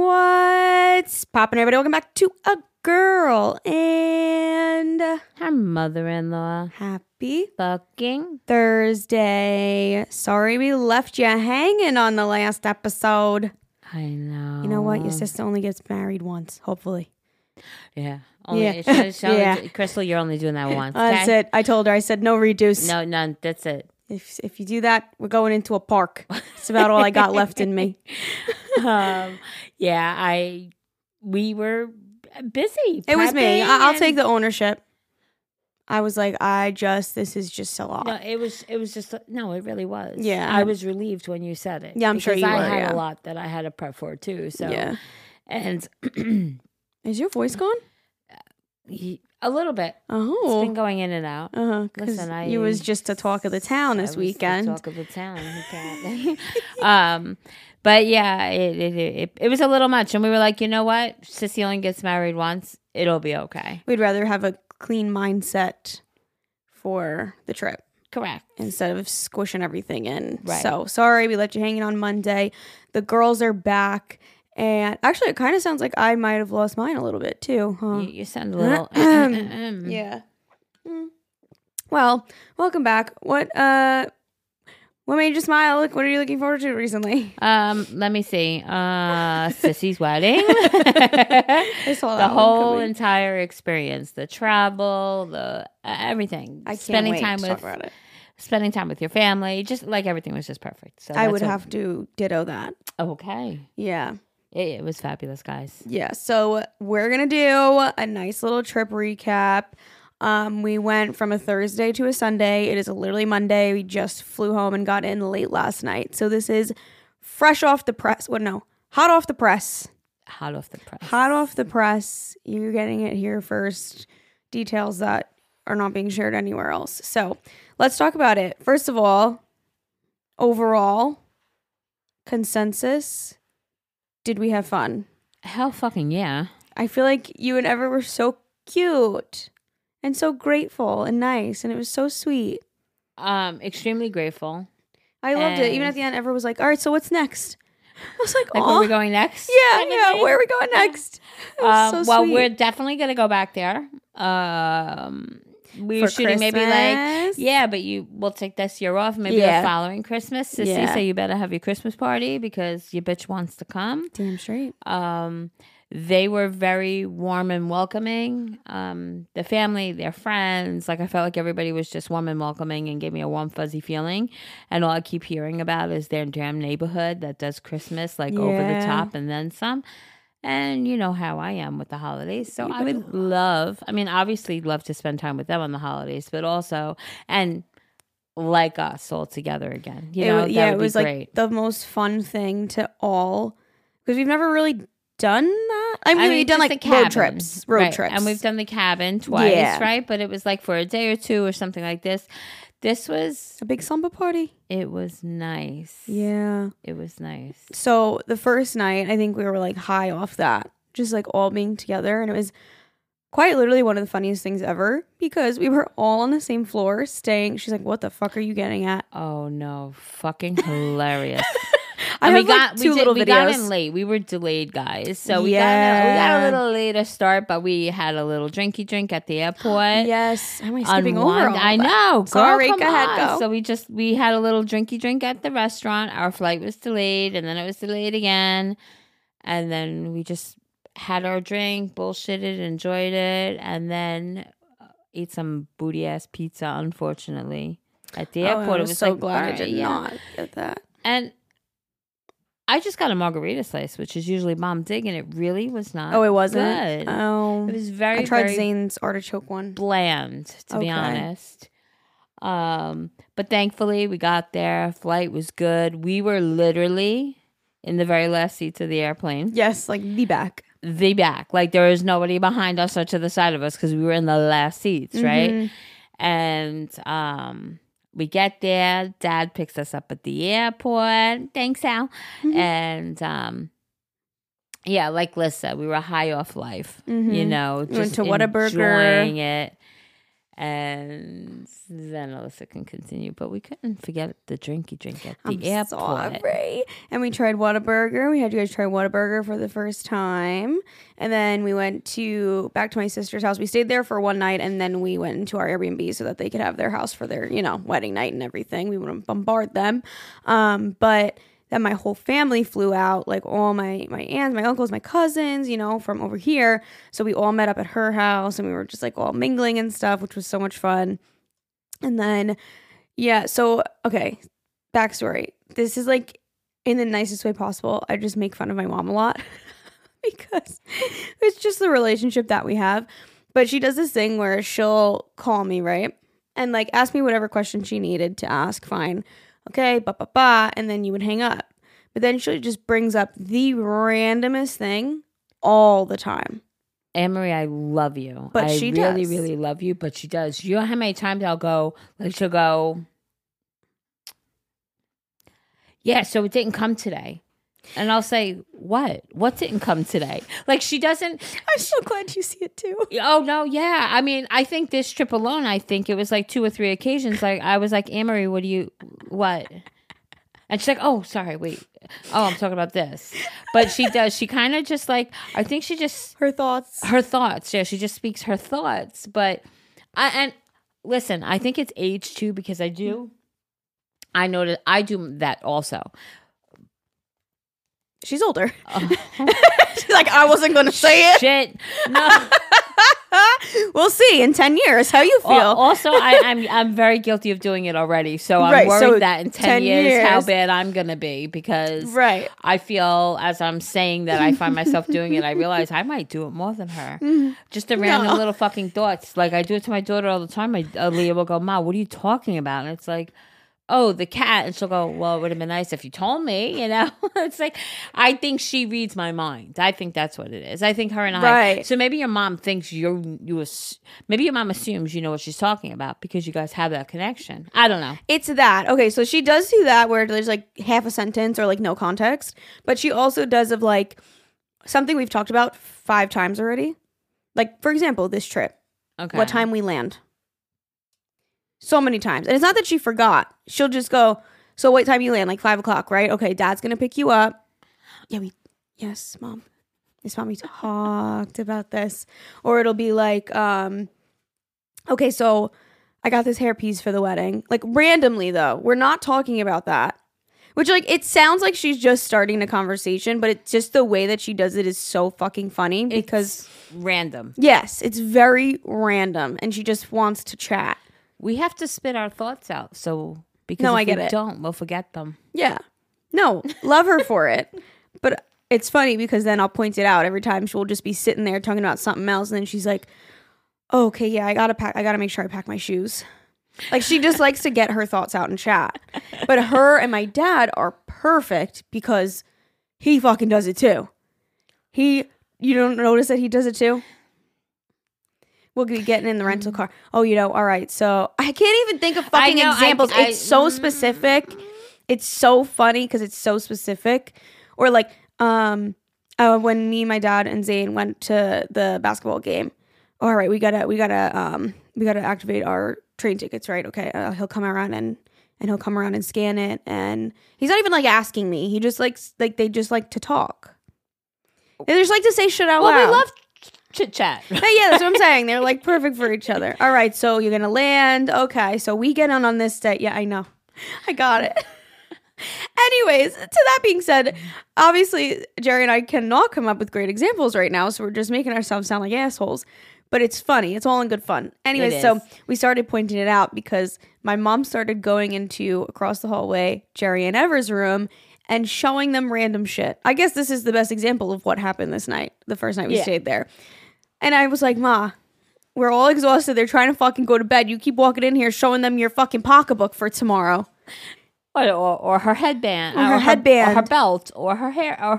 What's poppin', everybody? Welcome back to A Girl and Her mother-in-law. Happy Fucking. Thursday. Sorry we left you hanging on the last episode. I know. You know what? Your sister only gets married once, hopefully. Yeah. Yeah. Crystal, you're only doing that once. That's Okay? it. I told her. I said no reduce. No, none. That's it. If you do that, we're going into a park. It's about all I got left in me. We were busy. It was me. prepping I'll and- take the ownership. I was like, this is just a lot. No, it was just, no, it really was. Yeah. I was relieved when you said it. Yeah, I'm sure because you I were, had yeah. a lot that I had to prep for too. So, Yeah. And Is your voice gone? a little bit. Oh. It's been going in and out. Because Listen, you was just the talk of the town this weekend. The talk of the town. But yeah, it was a little much, and we were like, you know what? Sissy only gets married once. It'll be okay. We'd rather have a clean mindset for the trip Correct. instead of squishing everything in. Right. So sorry we let you hanging on Monday. The girls are back. And actually, it kind of sounds like I might have lost mine a little bit too. Huh? You sound a little. Yeah. Well, welcome back. What made you smile? What are you looking forward to recently? Let me see. Sissy's wedding. I saw The that one whole coming. entire experience, the travel, the everything. I can't spending wait time to with talk about it. spending time with your family. Just like everything was just perfect. So I that's would what- have to ditto that. Okay. Yeah. It was fabulous, guys. Yeah, so we're going to do a nice little trip recap. We went from a Thursday to a Sunday. It is literally Monday. We just flew home and got in late last night. So this is fresh off the press. Hot off the press. Hot off the press. Hot off the press. You're getting it here first. Details that are not being shared anywhere else. So let's talk about it. First of all, overall, consensus. Did we have fun? Hell fucking yeah. I feel like you and Ever were so cute and so grateful and nice, and it was so sweet. Extremely grateful. I loved it. Even And- at the end, Ever was like, "All right, so what's next?" I was like, Like, "Oh, where we going next? yeah. Where are we going next?" It was so Well, sweet. we're definitely gonna go back there. We were For shooting maybe like Christmas? but we'll take this year off, maybe Yeah. the following Christmas. Sissy, Yeah. so you better have your Christmas party because your bitch wants to come. Damn straight. They were very warm and welcoming. The family, their friends, like I felt like everybody was just warm and welcoming and gave me a warm, fuzzy feeling. And all I keep hearing about is their damn neighborhood that does Christmas like over the Yeah. top and then some. And you know how I am with the holidays. So I would obviously love to spend time with them on the holidays, but also, and like us all together again. You know, that it would was be like great. the most fun thing to all, because we've never really done that. I mean, we've done just like the road cabin, trips, right. And we've done the cabin twice, Yeah. right? But it was like for a day or two or something like this. This was, a big samba party. it was nice. Yeah. It was nice. So the first night, I think we were like high off that, just like all being together. And it was quite literally one of the funniest things ever because we were all on the same floor staying. She's like, "What the fuck are you getting at?" Oh no, fucking hilarious. I And have like two little we got videos. in late. We were delayed, guys. So we Yeah. got a little later start, but we had a little drinky drink at the airport. Yes. How am I skipping over Unwind. all I that? know. Girl, Sorry, come go ahead, on. go. So we had a little drinky drink at the restaurant. Our flight was delayed, and then it was delayed again. And then we just had our drink, bullshitted, enjoyed it, and then ate some booty ass pizza. Unfortunately, at the airport, I it was was so like, glad I alright, did yeah. not get that. And I just got a margarita slice, which is usually bomb dig, and it really was not. Oh, it wasn't. good. Oh, It was very, I tried very Zane's artichoke one. bland, to be Okay. honest. But thankfully we got there. Flight was good. We were literally in the very last seats of the airplane. Yes, like the back. The back. Like there was nobody behind us or to the side of us because we were in the last seats, right? Mhm. And we get there. Dad picks us up at the airport. Thanks, Al. And yeah, like Liz said, we were high off life. You know, We went just to Whataburger. enjoying it. And then Alyssa can continue. But we couldn't forget the drinky drink at the I'm airport. sorry. And we tried Whataburger. We had you guys try Whataburger for the first time. And then we went back to my sister's house. We stayed there for one night, and then we went into our Airbnb so that they could have their house for their, wedding night and everything. We wouldn't bombard them. But then my whole family flew out, like all my aunts, my uncles, my cousins, from over here. So we all met up at her house, and we were just like all mingling and stuff, which was so much fun. And then, okay, backstory. This is like in the nicest way possible. I just make fun of my mom a lot because it's just the relationship that we have. But she does this thing where she'll call me, right? And like ask me whatever question she needed to ask, fine. Okay, and then you would hang up. But then she just brings up the randomest thing all the time. Anne-Marie, I love you. But I she really, does. really love you, but she does. You know how many times I'll go, like she'll go, yeah, so it didn't come today. And I'll say, what? What didn't come today? Like she doesn't. I'm so glad you see it too. Oh, no, yeah. I mean, I think this trip alone, I think it was like 2 or 3 occasions. Like I was like, Anne-Marie, what? And she's like, oh, sorry, wait. Oh, I'm talking about this. But she does. She kind of just like, I think she just. Her thoughts. Yeah, she just speaks her thoughts. But, and listen, I think it's age too, because I know that I do that also. She's older. She's like, I wasn't going to say it. Shit. No. We'll see in 10 years how you feel. Also, I'm very guilty of doing it already. So I'm worried that in 10 years how bad I'm going to be, because I feel as I'm saying that I find myself doing it, I realize I might do it more than her. Just a random little fucking thoughts. Like I do it to my daughter all the time. Leah will go, Ma, what are you talking about? And it's like, oh, the cat. And she'll go, well, it would have been nice if you told me, It's like, I think she reads my mind. I think that's what it is. I think her and I. Right. So maybe your mom thinks maybe your mom assumes you know what she's talking about because you guys have that connection. I don't know. It's that. Okay, so she does do that where there's like half a sentence or like no context. But she also does of like something we've talked about 5 times already. Like, for example, this trip. Okay. What time we land. So many times. And it's not that she forgot. She'll just go, so what time you land? Like 5 o'clock, right? Okay, Dad's going to pick you up. Yes, Mom. Yes, Mom, we talked about this. Or it'll be like, okay, so I got this hairpiece for the wedding. Like randomly though. We're not talking about that. Which like, it sounds like she's just starting a conversation, but it's just the way that she does it is so fucking funny because. It's random. Yes, it's very random. And she just wants to chat. We have to spit our thoughts out, because I get it. Don't, we'll forget them. Yeah. No, love her for it. But it's funny because then I'll point it out every time. She'll just be sitting there talking about something else, and then she's like, oh, okay, yeah, I gotta make sure I pack my shoes. Like she just likes to get her thoughts out and chat. But her and my dad are perfect because he fucking does it too. You don't notice that he does it too? We'll be getting in the rental car. Oh, all right. So I can't even think of fucking examples. It's so specific. It's so funny because it's so specific. Or like when me, my dad, and Zane went to the basketball game. All right, we gotta activate our train tickets, right? Okay, he'll come around and he'll come around and scan it, and he's not even like asking me. He just likes they just like to talk. They just like to say shit out loud. Well, we love chit chat. Yeah, that's what I'm saying. They're like perfect for each other. All right, so you're gonna land. Okay, so we get on this day. Yeah, I know. I got it. Anyways, to that being said, obviously Jerry and I cannot come up with great examples right now, so we're just making ourselves sound like assholes. But it's funny. It's all in good fun. Anyways, so we started pointing it out because my mom started going into across the hallway Jerry and Ever's room and showing them random shit. I guess this is the best example of what happened this night, the first night we stayed there. And I was like, Ma, we're all exhausted. They're trying to fucking go to bed. You keep walking in here showing them your fucking pocketbook for tomorrow. Or her headband. Or her belt. Or her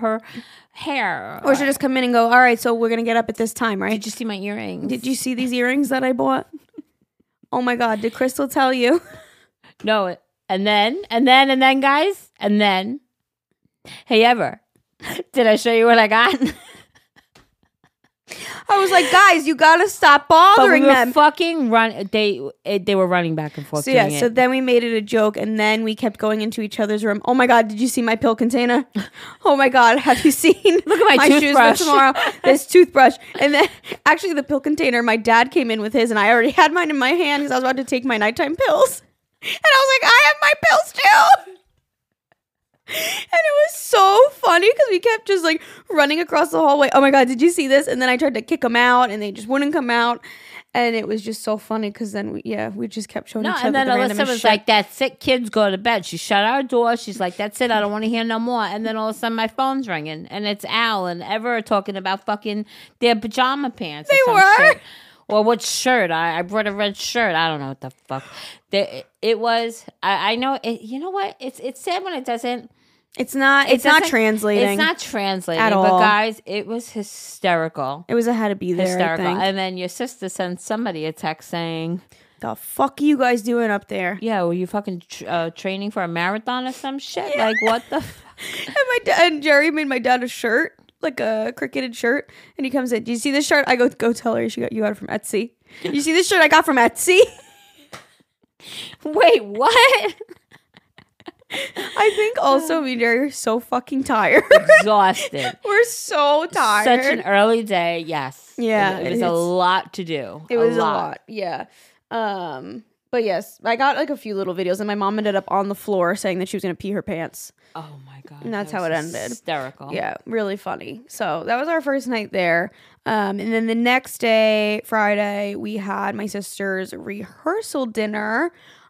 hair. Or she'll just come in and go, all right, so we're going to get up at this time, right? Did you see my earrings? Did you see these earrings that I bought? Oh my God, did Crystal tell you? No. And then, guys. And then, hey, Ever, did I show you what I got? I was like, guys, you gotta stop But bothering we were them. fucking run. They were running back and forth. So yeah, doing so it. then we made it a joke, and then we kept going into each other's room. Oh my god, did you see my pill container? Oh my god, have you seen? Look at my shoes toothbrush. for tomorrow. This toothbrush, and then actually the pill container. My dad came in with his, and I already had mine in my hand because I was about to take my nighttime pills, and I was like, I have my pills too. And it was so funny because we kept just like running across the hallway. Oh my god, did you see this? And then I tried to kick them out, and they just wouldn't come out. And it was just so funny because then we just kept showing each other. And then the Alyssa randomest was shit. like, "That's it, kids, go to bed." She shut our door. She's like, "That's it, I don't want to hear no more." And then all of a sudden, my phone's ringing, and it's Al and Ever talking about fucking their pajama pants. They or some were? shit. Or what shirt? I brought a red shirt. I don't know what the fuck. It was. I know. You know what? It's sad when it doesn't. It's not translating. It's not translating at But all. guys, it was hysterical. It was a had to be there. Hysterical. I think. And then your sister sent somebody a text saying, The fuck are you guys doing up there? "Yeah, were you fucking training for a marathon or some shit?" Like, what the fuck? And Jerry made my dad a shirt, like a cricketed shirt, and he comes in. Do you see this shirt? I go tell her you got it from Etsy. You see this shirt I got from Etsy? Wait, what? I think also me and Jerry are so fucking tired. Exhausted. We're so tired. Such an early day. Yes. Yeah, It was a lot to do. It was a lot. Yeah. But yes, I got like a few little videos, and my mom ended up on the floor saying that she was gonna pee her pants. Oh my God. And that's that how it was ended. Hysterical. Yeah, really funny. So that was our first night there. And then the next day, Friday, we had my sister's rehearsal dinner.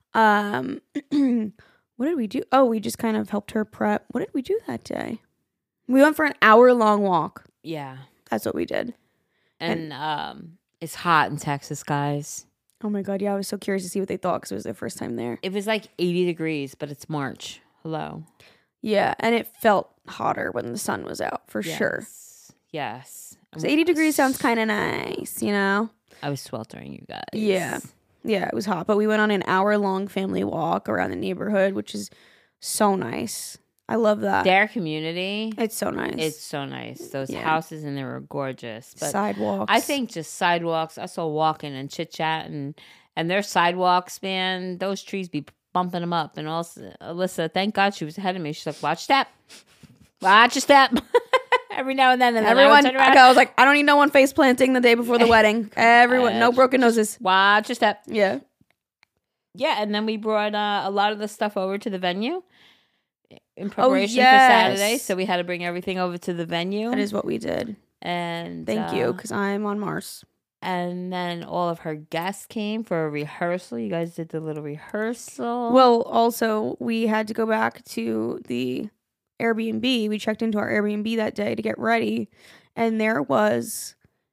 What did we do? Oh, we just kind of helped her prep. What did we do that day? We went for an hour-long walk. Yeah. That's what we did. And it's hot in Texas, guys. Oh my God, yeah, I was so curious to see what they thought because it was their first time there. It was like 80 degrees, but it's March. Hello. Yeah, and it felt hotter when the sun was out, for sure. Yes. 80 degrees sounds kind of nice, you know? I was sweltering, you guys. Yeah. Yeah, it was hot. But we went on an hour-long family walk around the neighborhood, which is so nice. I love that. Their community. It's so nice. It's so nice. Those Yeah. houses in there are gorgeous. But sidewalks. I think just sidewalks. I saw walking and chit chat and their sidewalks, man. Those trees be bumping them up. And also, Alyssa, thank God she was ahead of me. She's like, "Watch step, watch your step." Every now and then, everyone. I I was like, I don't need no one face planting the day before the wedding. Everyone, no broken noses. watch your step. Yeah. Yeah, and then we brought a lot of the stuff over to the venue in preparation yes. for Saturday. So we had to bring everything over to the venue. That is what we did. And Thank you, because I'm on Mars. And then all of her guests came for a rehearsal. You guys did the little rehearsal. Well, also, we had to go back to the Airbnb. We checked into our Airbnb that day to get ready, and there was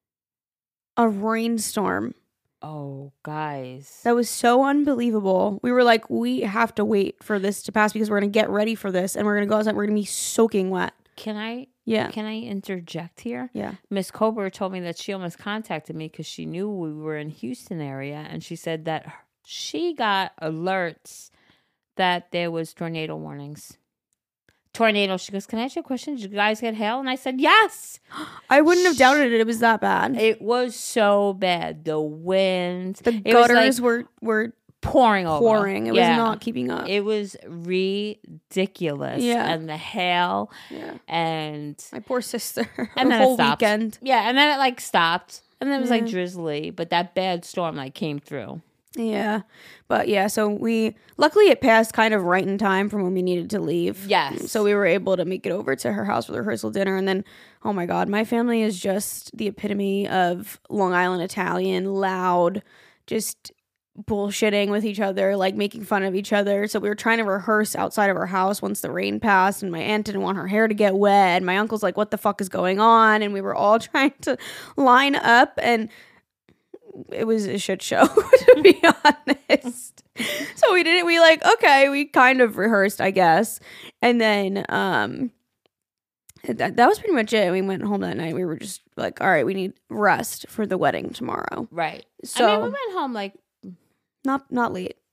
a rainstorm. Oh, guys. That was so unbelievable. We were like, we have to wait for this to pass because we're going to get ready for this, and we're going to go outside. We're going to be soaking wet. Can I interject here? Yeah. Miss Cobra told me that she almost contacted me because she knew we were in Houston area, and she said that she got alerts that there was tornado warnings. Tornado. She goes, "Can I ask you a question? Did you guys get hail?" And I said, "Yes." I wouldn't have doubted it. It was that bad. It was so bad. The winds. The gutters were pouring over. pouring. It was not keeping up. It was ridiculous. Yeah. And the hail. Yeah. And My poor sister. And the then it whole stopped. weekend. Yeah, and then it stopped. And then it was Yeah. drizzly, but that bad storm came through. Yeah. But yeah, so luckily it passed kind of right in time from when we needed to leave. Yes. So we were able to make it over to her house for the rehearsal dinner. And then, oh my God, my family is just the epitome of Long Island Italian, loud, just bullshitting with each other, making fun of each other. So we were trying to rehearse outside of our house once the rain passed, and my aunt didn't want her hair to get wet. And my uncle's like, what the fuck is going on? And we were all trying to line up, and it was a shit show, to be honest. So we did it. We kind of rehearsed, I guess. And then that was pretty much it. We went home that night. We were just like, all right, we need rest for the wedding tomorrow. Right. So we went home not late.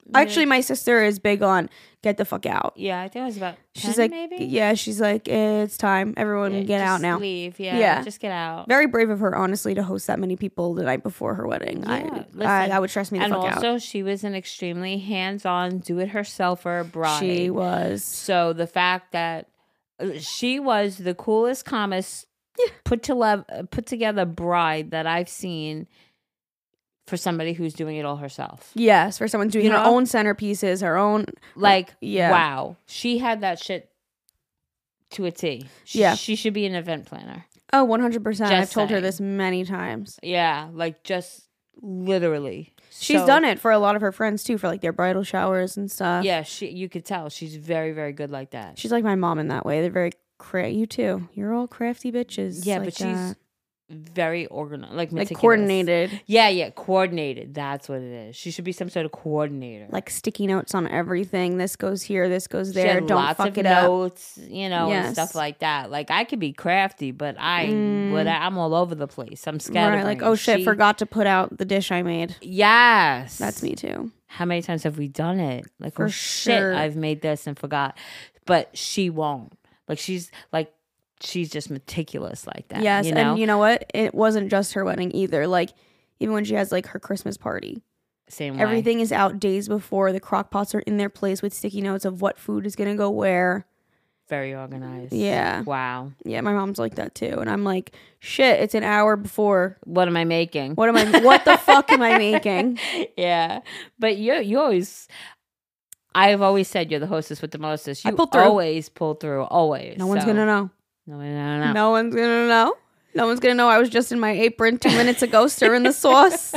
Actually, my sister is big on get the fuck out. Yeah, I think it was about 10 She's like, maybe? yeah, she's like, it's time. Everyone get out now. Leave, Yeah. Just get out. Very brave of her, honestly, to host that many people the night before her wedding. Yeah, That would stress me the fuck out. And also, she was an extremely hands-on, do-it-herselfer bride. She was. So the fact that she was the coolest, calmest, put together bride that I've seen for somebody who's doing it all herself. Yes, for someone doing her own centerpieces, her own... wow. She had that shit to a T. She should be an event planner. Oh, 100%. I've told her this many times. Yeah, like just literally. She's done it for a lot of her friends too, for like their bridal showers and stuff. Yeah, you could tell. She's very, very good like that. She's like my mom in that way. They're very... You too. You're all crafty bitches. Yeah, like but she's... very organized, like coordinated. Yeah, coordinated. That's what it is. She should be some sort of coordinator. Like sticky notes on everything. This goes here. This goes there. She had Don't fuck it up. Notes, and stuff like that. Like I could be crafty, but I'm all over the place. I'm scattered. Right, like oh shit, forgot to put out the dish I made. Yes, that's me too. How many times have we done it? Like for shit, I've made this and forgot. But she won't. Like she's just meticulous like that. Yes, and you know what? It wasn't just her wedding either. Like, even when she has, like, her Christmas party. Same way. Everything is out days before. The crock pots are in their place with sticky notes of what food is going to go where. Very organized. Yeah. Wow. Yeah, my mom's like that, too. And I'm like, shit, it's an hour before. What am I making? What the fuck am I making? Yeah. But you always... I've always said you're the hostess with the mostest. You always pull through. Always. No one's going to know. No one's gonna know. No one's gonna know I was just in my apron 2 minutes ago stirring the sauce.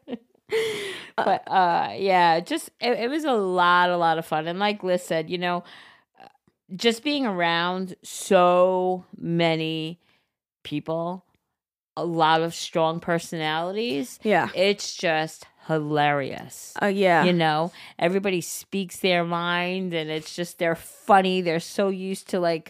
But just it was a lot of fun. And like Liz said, just being around so many people, a lot of strong personalities. Yeah, it's just hilarious. Yeah. Everybody speaks their mind, and it's just they're funny. They're so used to like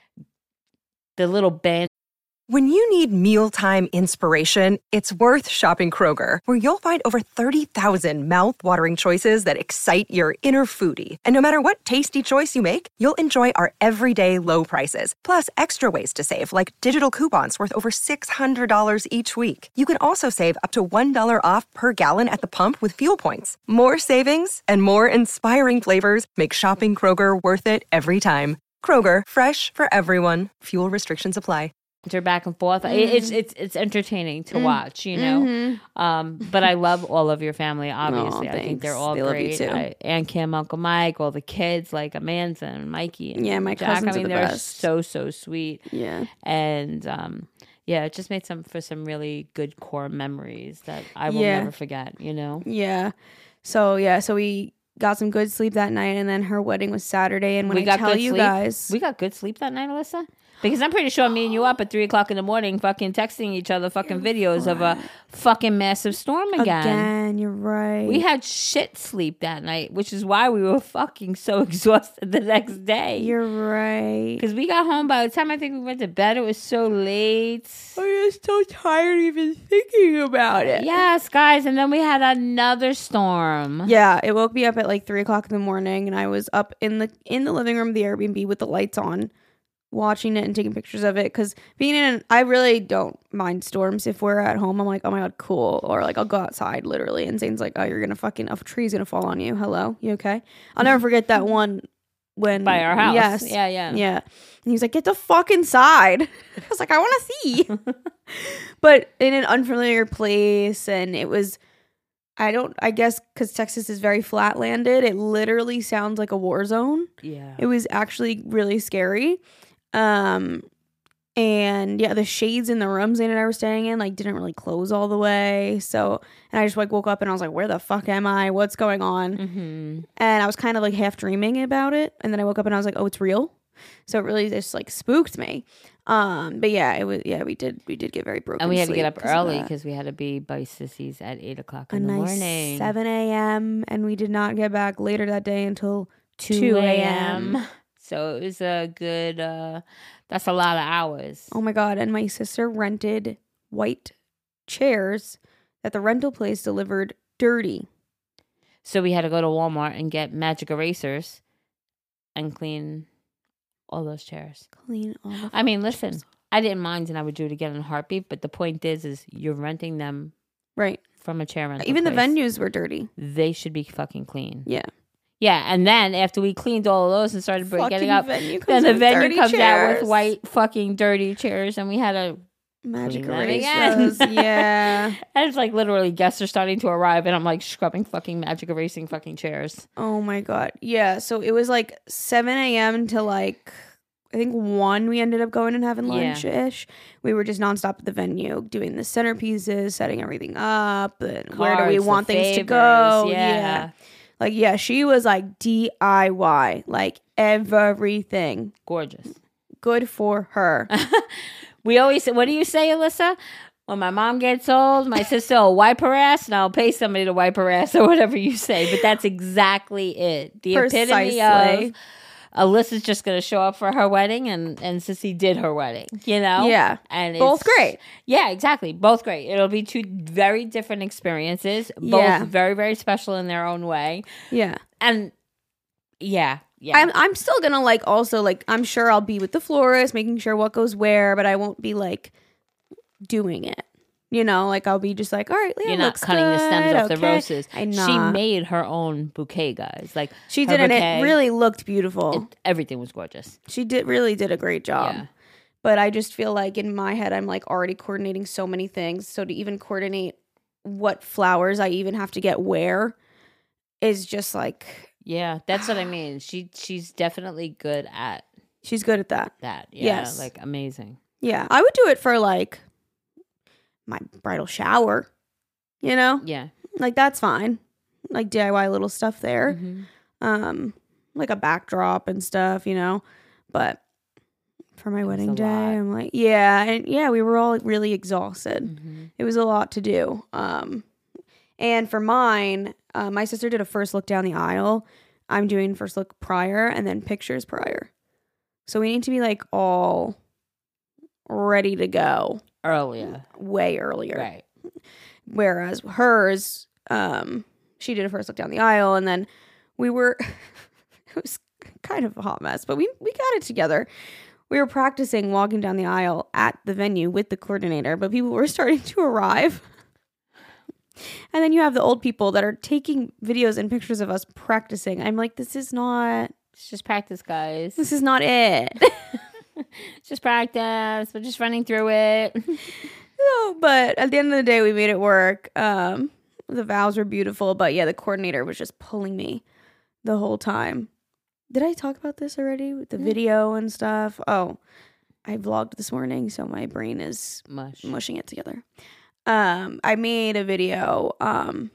the little band. When you need mealtime inspiration, it's worth shopping Kroger, where you'll find over 30,000 mouth-watering choices that excite your inner foodie. And no matter what tasty choice you make, you'll enjoy our everyday low prices, plus extra ways to save, like digital coupons worth over $600 each week. You can also save up to $1 off per gallon at the pump with fuel points. More savings and more inspiring flavors make shopping Kroger worth it every time. Kroger, fresh for everyone. Fuel restrictions apply. Back and forth. It's entertaining to watch, but I love all of your family, obviously. I think they're all great. Love you too. Aunt Kim, Uncle Mike, all the kids like Amanda and Mikey and my Jack. cousins are the they're best. so sweet. Yeah. And it just made some really good core memories that I will never forget, Yeah. So we got some good sleep that night, and then her wedding was Saturday, and when I tell you guys, we got good sleep that night, Alyssa. Because I'm pretty sure me and you up at 3:00 in the morning, fucking texting each other, fucking videos of a fucking massive storm again. Again, you're right. We had shit sleep that night, which is why we were fucking so exhausted the next day. You're right. Because we got home by the time I think we went to bed, it was so late. I was so tired even thinking about it. Yes, guys, and then we had another storm. Yeah, it woke me up at like 3:00 in the morning, and I was up in the living room of the Airbnb with the lights on, watching it and taking pictures of it, because I really don't mind storms. If we're at home, I'm like, oh my god, cool. Or like I'll go outside literally, and Zane's like, oh, you're gonna fucking, a tree's gonna fall on you. Hello, you okay? I'll never forget that one when by our house. Yes, yeah. And he's like, get the fuck inside. I was like, I want to see. But in an unfamiliar place, and it was, I guess because Texas is very flat landed, it literally sounds like a war zone. Yeah, it was actually really scary. And yeah, the shades in the rooms Zane and I were staying in like didn't really close all the way. So, and I just like woke up and I was like, where the fuck am I? What's going on? Mm-hmm. And I was kind of like half dreaming about it. And then I woke up and I was like, oh, it's real. So it really just like spooked me. But yeah, it was, we did get very broken. And we had to get up early because we had to be by Sissy's at 8:00 in the morning. 7 a.m. And we did not get back later that day until 2 a.m. So it was a good, that's a lot of hours. Oh my God. And my sister rented white chairs that the rental place delivered dirty. So we had to go to Walmart and get magic erasers and clean all those chairs. Clean all the I mean, listen, I didn't mind and I would do it again in a heartbeat, but the point is you're renting them right. from a chair rental Even place. the venues were dirty. They should be fucking clean. Yeah. Yeah, and then after we cleaned all of those and started getting up, venue then the venue comes out chairs. with white fucking dirty chairs, and we had to magic clean that again. erasers. Yeah. And it's like literally guests are starting to arrive, and I'm like scrubbing fucking magic erasing fucking chairs. Oh my God. Yeah. So it was like 7 a.m. to like, I think 1 we ended up going and having lunch-ish. We were just nonstop at the venue doing the centerpieces, setting everything up, and where do we Cards, want the things to favors, go. yeah. Like, yeah, she was like DIY, like everything. Gorgeous. Good for her. We always say, what do you say, Alyssa? When my mom gets old, my sister will wipe her ass, and I'll pay somebody to wipe her ass, or whatever you say. But that's exactly it. The epitome of Alyssa's just going to show up for her wedding, and Sissy did her wedding, you know? Yeah. And Both it's- great. Yeah, exactly. Both great. It'll be two very different experiences, both Yeah. very, very special in their own way. Yeah. And yeah. Yeah. I'm still gonna like also like I'm sure I'll be with the florist making sure what goes where, but I won't be like doing it. You know, like I'll be just like, all right, Leah, You're not looks cutting the stems good, off the okay. roses. I'm She not. made her own bouquet, guys. Like She her did, and bouquet, it really looked beautiful. everything was gorgeous. She really did a great job. Yeah. But I just feel like in my head, I'm like already coordinating so many things. So to even coordinate what flowers I even have to get where is just like, Yeah, that's what I mean. She's definitely good at she's good at that. that. Yeah, Yes. like amazing. Yeah. I would do it for like my bridal shower, you know? Yeah. Like that's fine. Like DIY little stuff there. Mhm. Like a backdrop and stuff, you know. But for my wedding a day, lot. I'm like, yeah, and yeah, we were all really exhausted. Mhm. It was a lot to do. And for mine, my sister did a first look down the aisle. I'm doing first look prior and then pictures prior. So we need to be like all ready to go Earlier. way earlier. Right. Whereas hers, she did a first look down the aisle, and then we were, it was kind of a hot mess, but we got it together. We were practicing walking down the aisle at the venue with the coordinator, but people were starting to arrive. And then you have the old people that are taking videos and pictures of us practicing. I'm like, this is not Practice, guys. it. It's just practice. We're just running through it. No, but at the end of the day, we made it work. The vows were beautiful, but yeah, the coordinator was just pulling me the whole time. Did I talk about this already with the video and stuff? Oh, I vlogged this morning, so my brain is mushing it together. I made a video of,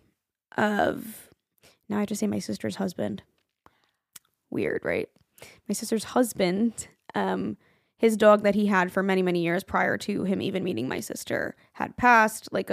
now I have to say my sister's husband. Weird, right? My sister's husband, his dog that he had for many, many years prior to him even meeting my sister had passed like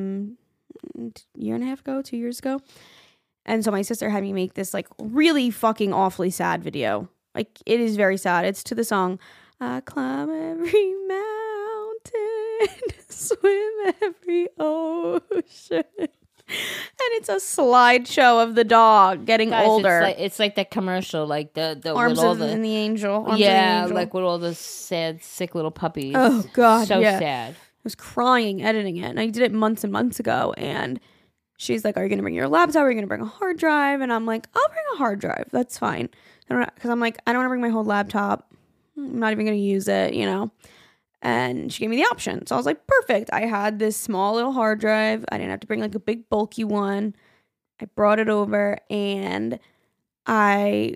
year and a half ago, 2 years ago. And so my sister had me make this like really fucking awfully sad video. Like it is very sad. It's to the song, I climb every mountain, swim every ocean. And it's a slideshow of the dog getting Guys, older. It's like that commercial, like the Arms with all of the the angel. Arms of the yeah, angel. like with all the sad, sick little puppies. Oh, God, so yeah. sad. I was crying editing it, and I did it months and months ago. And she's like, "Are you gonna bring your laptop? Are you gonna bring a hard drive?" And I'm like, "I'll bring a hard drive. That's fine." Because I'm like, I don't want to bring my whole laptop. I'm not even gonna use it, you know. And she gave me the option, so I was like, "Perfect." I had this small little hard drive. I didn't have to bring like a big bulky one. I brought it over, and the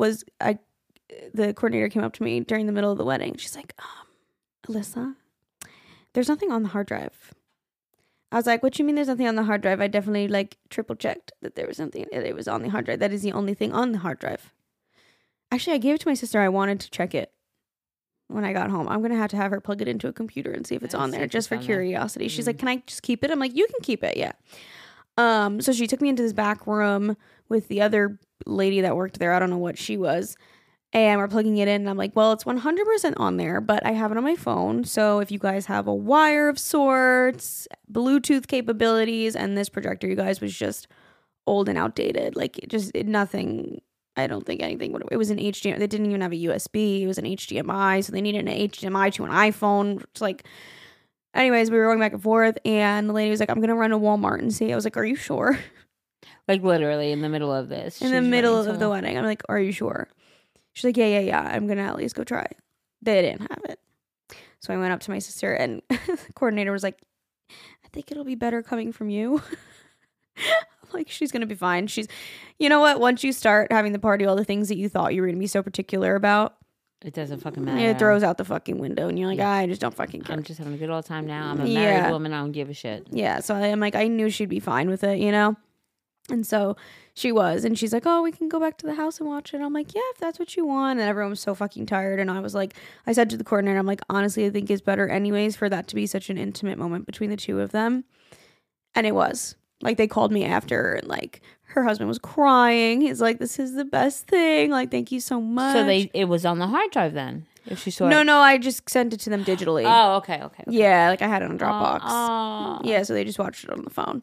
coordinator came up to me during the middle of the wedding. She's like, "Alyssa, there's nothing on the hard drive." I was like, "What do you mean there's nothing on the hard drive?" I definitely like triple checked that there was something. It was on the hard drive. That is the only thing on the hard drive. Actually, I gave it to my sister. I wanted to check it when I got home. I'm going to have her plug it into a computer and see if it's on there just for curiosity. She's like, "Can I just keep it?" I'm like, "You can keep it." Yeah. So she took me into this back room with the other lady that worked there. I don't know what she was. And we're plugging it in, and I'm like, well, it's 100% on there, but I have it on my phone. So if you guys have a wire of sorts, Bluetooth capabilities, and this projector, you guys, was just old and outdated. Like nothing. I don't think anything would. It was an HDMI. They didn't even have a USB. It was an HDMI, so they needed an HDMI to an iPhone. It's like, anyways, we were going back and forth, and the lady was like, "I'm gonna run to Walmart and see." I was like, "Are you sure?" Like literally in the middle of this. In the middle of the wedding, I'm like, "Are you sure?" She's like, "Yeah. I'm gonna at least go try." They didn't have it, so I went up to my sister, and the coordinator was like, "I think it'll be better coming from you." Like, she's gonna be fine. You know what? Once you start having the party, all the things that you thought you were gonna be so particular about, it doesn't fucking matter. it throws out the fucking window, and you're like, I just don't fucking care. I'm just having a good old time now. I'm a married woman. I don't give a shit. Yeah, so I'm like, I knew she'd be fine with it, you know? And so she was, and she's like, "Oh, we can go back to the house and watch it." I'm like, "Yeah, if that's what you want." And everyone was so fucking tired, and I was like, I said to the coordinator, I'm like, "Honestly, I think it's better anyways for that to be such an intimate moment between the two of them." And it was. Like, they called me after, and like, her husband was crying. He's like, "This is the best thing. Like, thank you so much." So it was on the hard drive then? If she saw it? No, I just sent it to them digitally. Oh, okay. Yeah, like I had it on Dropbox. Yeah, so they just watched it on the phone.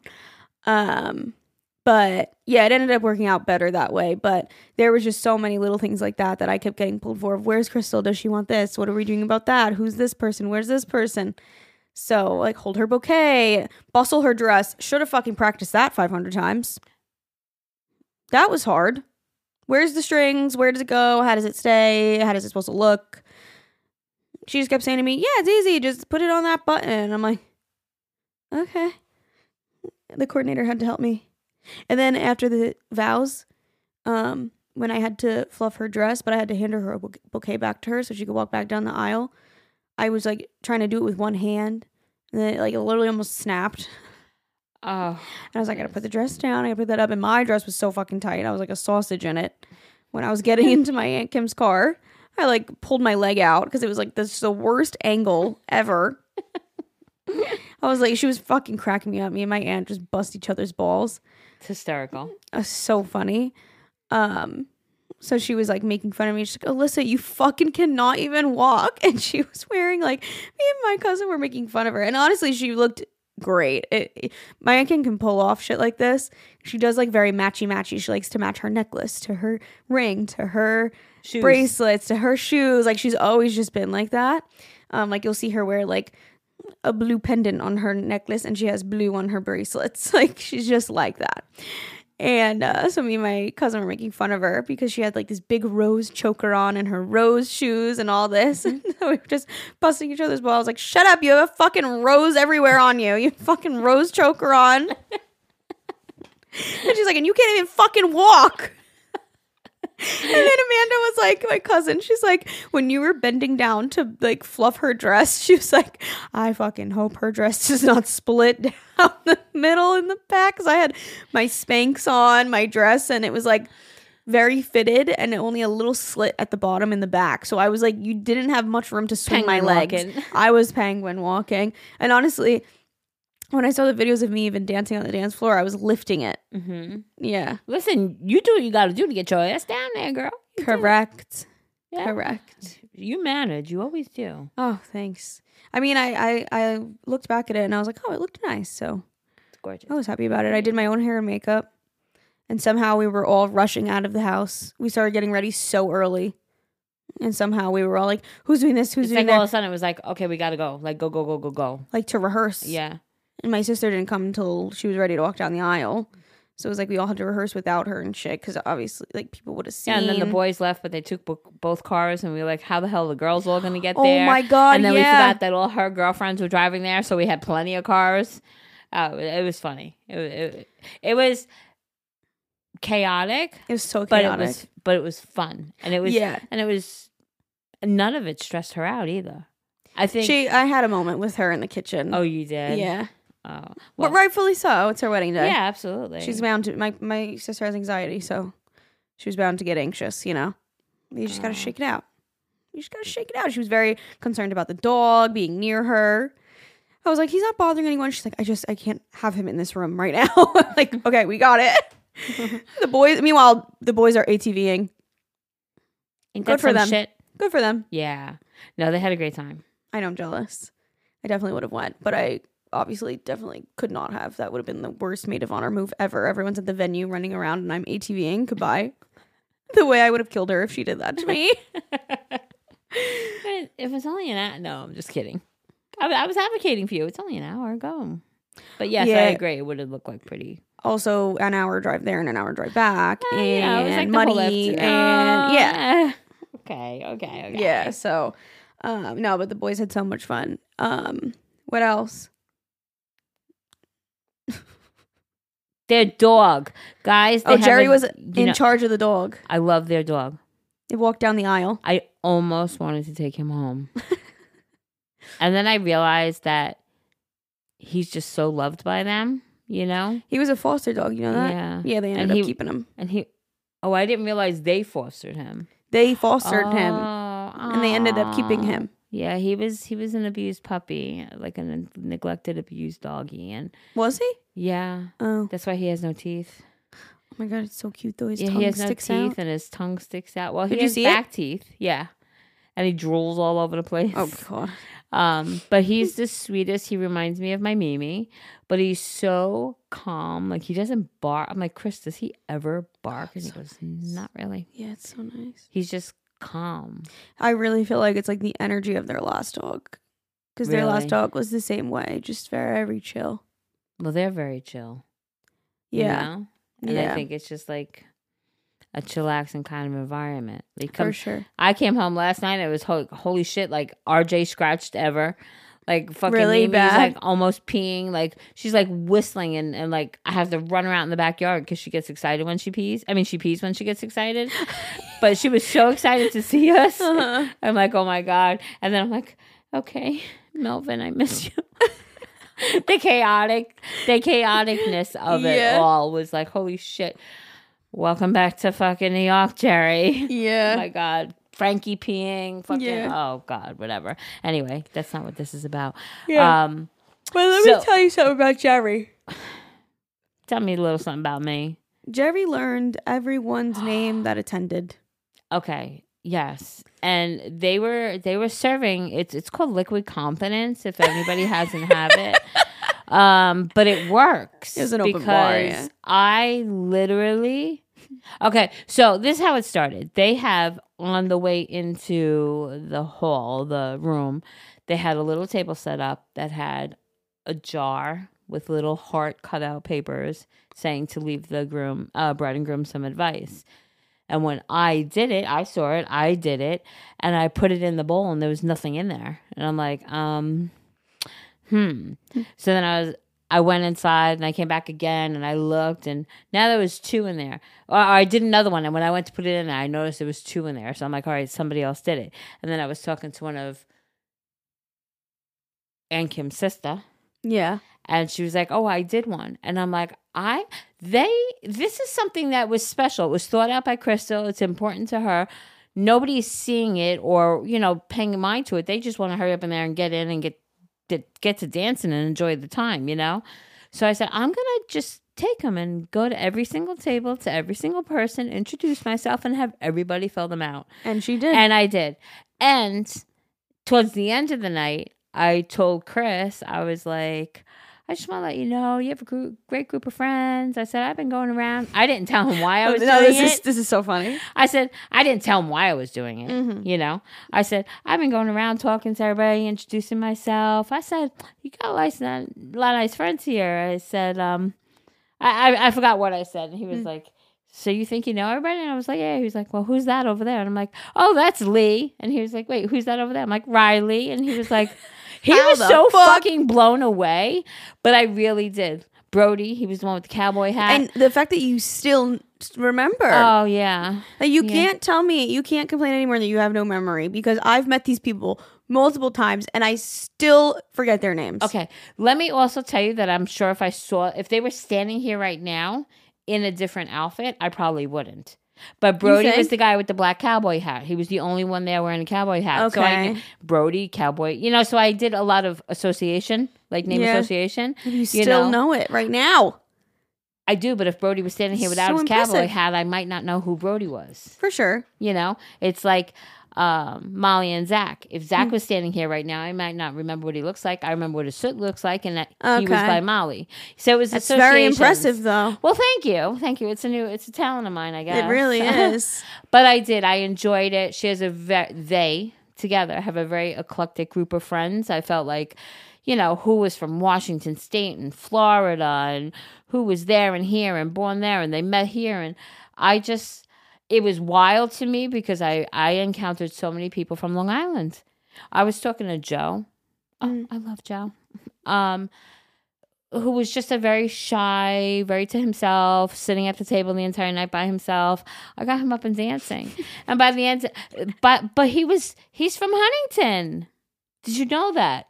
But yeah, it ended up working out better that way. But there was just so many little things like that I kept getting pulled for. Where's Crystal? Does she want this? What are we doing about that? Who's this person? Where's this person? So, like, hold her bouquet, bustle her dress. Should have fucking practiced that 500 times. That was hard. Where's the strings? Where does it go? How does it stay? How is it supposed to look? She just kept saying to me, "Yeah, it's easy. Just put it on that button." I'm like, okay. The coordinator had to help me. And then after the vows, when I had to fluff her dress, but I had to hand her bouquet back to her so she could walk back down the aisle, I was like trying to do it with one hand, and then it like literally almost snapped. Oh. And I was like, I gotta put the dress down. I gotta put that up. And my dress was so fucking tight. I was like a sausage in it. When I was getting into my Aunt Kim's car, I like pulled my leg out because it was like the worst angle ever. I was like, she was fucking cracking me up. Me and my aunt just bust each other's balls. It's hysterical. So funny. So she was like making fun of me. She's like, "Alyssa, you fucking cannot even walk." And she was wearing like, me and my cousin were making fun of her. And honestly, she looked great. My aunt can pull off shit like this. She does like very matchy. She likes to match her necklace to her ring, to her shoes, bracelets, to her shoes. Like, she's always just been like that. Like, you'll see her wear like a blue pendant on her necklace, and she has blue on her bracelets. Like, she's just like that. And so me and my cousin were making fun of her because she had like this big rose choker on and her rose shoes and all this. And so we were just busting each other's balls. Like, "Shut up, you have a fucking rose everywhere on you. You have a fucking rose choker on." And she's like, "And you can't even fucking walk." And then Amanda was like, my cousin, she's like, when you were bending down to like fluff her dress, she was like, "I fucking hope her dress does not split down the middle in the back." Because I had my Spanx on, my dress, and it was like very fitted and only a little slit at the bottom in the back. So I was like, you didn't have much room to swing my legs. I was penguin walking. And honestly, when I saw the videos of me even dancing on the dance floor, I was lifting it. Mm-hmm. Yeah. Listen, you do what you got to do to get your ass down there, girl. Correct. Yeah. Correct. You manage. You always do. Oh, thanks. I mean, I looked back at it and I was like, oh, it looked nice. So It's gorgeous. I was happy about it. I did my own hair and makeup. And somehow we were all rushing out of the house. We started getting ready so early. And somehow we were all like, who's doing this? Who's doing like that? All of a sudden it was like, okay, we got to go. Like, go. Like, to rehearse. Yeah. And my sister didn't come until she was ready to walk down the aisle. So it was like we all had to rehearse without her and shit because obviously like people would have seen. Yeah, and then the boys left, but they took both cars, and we were like, how the hell are the girls all going to get Oh there? my God, And then we yeah. forgot that all her girlfriends were driving there, so we had plenty of cars. It was funny. It was chaotic. It was so chaotic. But it was fun. And it was none of it stressed her out either. I think I had a moment with her in the kitchen. Oh, you did? Yeah. Oh, But rightfully so. It's her wedding day. Yeah, absolutely. She's bound to. My sister has anxiety, so she was bound to get anxious. You know, you just gotta shake it out. You just gotta shake it out. She was very concerned about the dog being near her. I was like, he's not bothering anyone. She's like, I can't have him in this room right now. Like, okay, we got it. The boys. Meanwhile, the boys are ATVing. Ain't Good that for some them. Shit? Good for them. Yeah. No, they had a great time. I know, I'm jealous. I definitely would have went, but I obviously definitely could not have. That would have been the worst maid of honor move ever. Everyone's at the venue running around and I'm ATVing. Goodbye. The way I would have killed her if she did that to me. It was only an hour. No, I'm just kidding. I was advocating for you. It's only an hour. Go. But yes, I agree. It would have looked like pretty. Also, an hour drive there and an hour drive back, and it was like money, and Okay. yeah. So, no, but the boys had so much fun. What else? Their dog, guys. Jerry was in charge of the dog. I love their dog. They walked down the aisle. I almost wanted to take him home, and then I realized that he's just so loved by them. You know, he was a foster dog. You know that? Yeah. They ended up keeping him. And I didn't realize they fostered him. They fostered him, and they ended up keeping him. Yeah, he was an abused puppy, like a neglected, abused doggy, and was he? Yeah. Oh, that's why he has no teeth. Oh my god, it's so cute though. His tongue he has sticks no teeth out. And his tongue sticks out. Well, he has back teeth. Yeah, and he drools all over the place. Oh god. But he's the sweetest. He reminds me of my Mimi, but he's so calm. Like, he doesn't bark. I'm like, Chris, does he ever bark? And he goes, not really. Yeah, it's so nice. He's just calm. I really feel like it's like the energy of their last dog, because their last dog was the same way, just very chill. Well, they're very chill. Yeah. You know? And I think it's just like a chillaxing kind of environment. For sure. I came home last night. It was holy shit. Like, RJ scratched ever. Like, fucking really Mimi's bad. like almost peeing. Like, she's like whistling and like I have to run around in the backyard because she gets excited when she pees. I mean, she pees when she gets excited. But she was so excited to see us. Uh-huh. I'm like, oh my God. And then I'm like, okay, Melvin, I miss you. The chaoticness of it all was like, holy shit. Welcome back to fucking New York, Jerry. Yeah. Oh my God. Frankie peeing. Fucking, oh God, whatever. Anyway, that's not what this is about. Yeah. But let me tell you something about Jerry. Tell me a little something about me. Jerry learned everyone's name that attended. Okay. Yes. And they were serving, it's called liquid confidence, if anybody hasn't had it. But it works. It was an open bar, yeah. I literally... Okay, so this is how it started. They have, on the way into the hall, the room, they had a little table set up that had a jar with little heart cutout papers saying to leave the bride and groom some advice. And when I did it, I saw it, I did it, and I put it in the bowl and there was nothing in there. And I'm like, So then I went inside and I came back again and I looked and now there was 2 in there. Or I did another one, and when I went to put it in there, I noticed there was 2 in there. So I'm like, all right, somebody else did it. And then I was talking to one of Aunt Kim's sister. Yeah. And she was like, oh, I did one. And I'm like, this is something that was special. It was thought out by Crystal. It's important to her. Nobody's seeing it or, paying mind to it. They just want to hurry up in there and get in and get to dancing and enjoy the time, So I said, I'm going to just take them and go to every single table, to every single person, introduce myself, and have everybody fill them out. And she did. And I did. And towards the end of the night, I told Chris, I was like, I just want to let you know, you have a great group of friends. I said, I've been going around. I didn't tell him why I was doing it. This is so funny. I said, I didn't tell him why I was doing it, I said, I've been going around talking to everybody, introducing myself. I said, you got a lot of nice friends here. I said, I forgot what I said. And he was like, so you think you know everybody? And I was like, yeah. He was like, well, who's that over there? And I'm like, oh, that's Lee. And he was like, wait, who's that over there? I'm like, Riley. And he was like... He was so fucking blown away, but I really did. Brody, he was the one with the cowboy hat. And the fact that you still remember. Oh, yeah. Like, you can't tell me, you can't complain anymore that you have no memory, because I've met these people multiple times and I still forget their names. Okay. Let me also tell you that I'm sure if they were standing here right now in a different outfit, I probably wouldn't. But Brody was the guy with the black cowboy hat. He was the only one there wearing a cowboy hat. Okay. So Brody, cowboy. So I did a lot of association, like name association. You still know it right now. I do, but if Brody was standing here without his cowboy hat, I might not know who Brody was. For sure. It's like, Molly and Zach. If Zach was standing here right now, I might not remember what he looks like. I remember what his suit looks like, and that he was by Molly. So it was That's very impressive, though. Well, thank you. It's a talent of mine, I guess. It really is. But I enjoyed it. She has they together have a very eclectic group of friends. I felt like, who was from Washington State and Florida, and who was there and here and born there, and they met here, and it was wild to me because I encountered so many people from Long Island. I was talking to Joe. Oh, I love Joe. Who was just a very shy, very to himself, sitting at the table the entire night by himself. I got him up and dancing. And by the end, but he's from Huntington. Did you know that?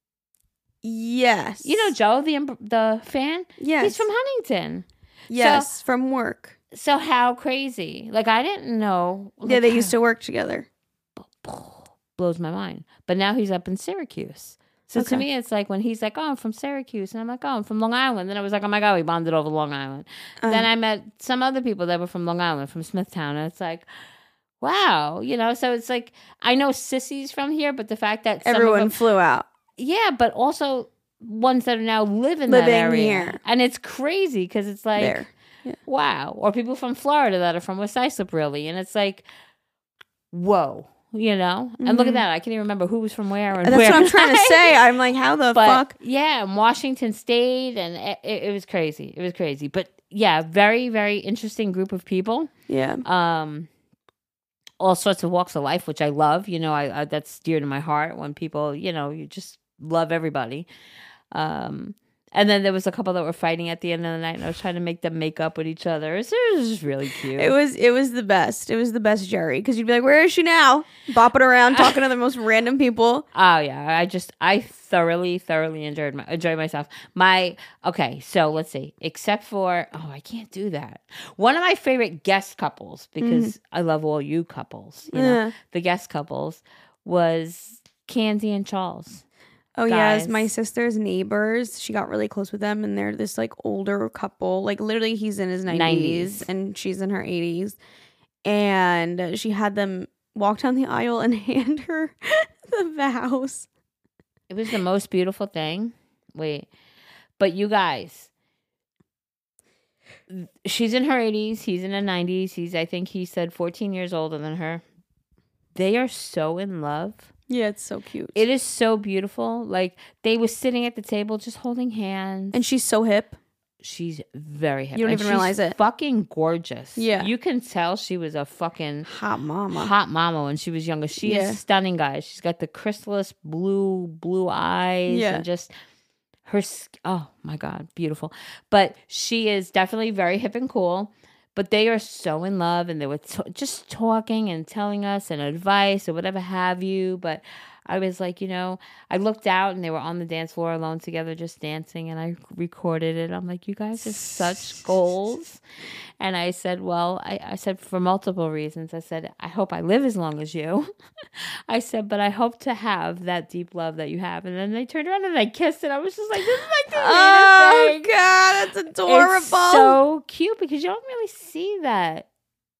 Yes. You know Joe, the fan? Yes. He's from Huntington. Yes, from work. So how crazy. Like, I didn't know. Yeah, they used to work together. Blows my mind. But now he's up in Syracuse. So to me, it's like when he's like, oh, I'm from Syracuse. And I'm like, oh, I'm from Long Island. Then I was like, oh, my God, we bonded over Long Island. Then I met some other people that were from Long Island, from Smithtown. And it's like, wow. So it's like, I know Sissy's from here, but the fact that everyone flew out. Yeah, but also ones that are now living that area. Here. And it's crazy because it's like, wow. Or people from Florida that are from West Islip, really. And it's like, whoa. And look at that. I can't even remember who was from where and That's where. what I'm trying to say. I'm like, how the fuck? Yeah, Washington State, and it was crazy. It was crazy. But yeah, very, very interesting group of people. Yeah. All sorts of walks of life, which I love. I that's dear to my heart when people, you just love everybody. And then there was a couple that were fighting at the end of the night, and I was trying to make them make up with each other. So it was just really cute. It was the best. It was the best, Jerry, because you'd be like, "Where is she now?" Bopping around, talking to the most random people. Oh yeah, I thoroughly enjoyed myself. So let's see. Except for I can't do that. One of my favorite guest couples, because I love all you couples. The guest couples was Candy and Charles. Oh, yes. My sister's neighbors, she got really close with them, and they're this, like, older couple. Like, literally, he's in his 90s, and she's in her 80s. And she had them walk down the aisle and hand her the vows. It was the most beautiful thing. Wait. But you guys, she's in her 80s. He's in the 90s. I think he said 14 years older than her. They are so in love. Yeah, it's so cute. It is so beautiful. Like, they were sitting at the table just holding hands. And she's so hip. She's very hip. You don't even realize it. Fucking gorgeous. Yeah. You can tell she was a fucking hot mama when she was younger. She is stunning, guys. She's got the crystalline blue eyes. Yeah. And just her, oh my God, beautiful. But she is definitely very hip and cool. But they are so in love, and they were just talking and telling us and advice or whatever have you. But I was like, I looked out, and they were on the dance floor alone together just dancing, and I recorded it. I'm like, you guys are such goals. And I said, well, I said for multiple reasons. I said, I hope I live as long as you. I said, but I hope to have that deep love that you have. And then they turned around and I kissed it. I was just like, this is like the oh, God, that's adorable. It's so cute because you don't really see that.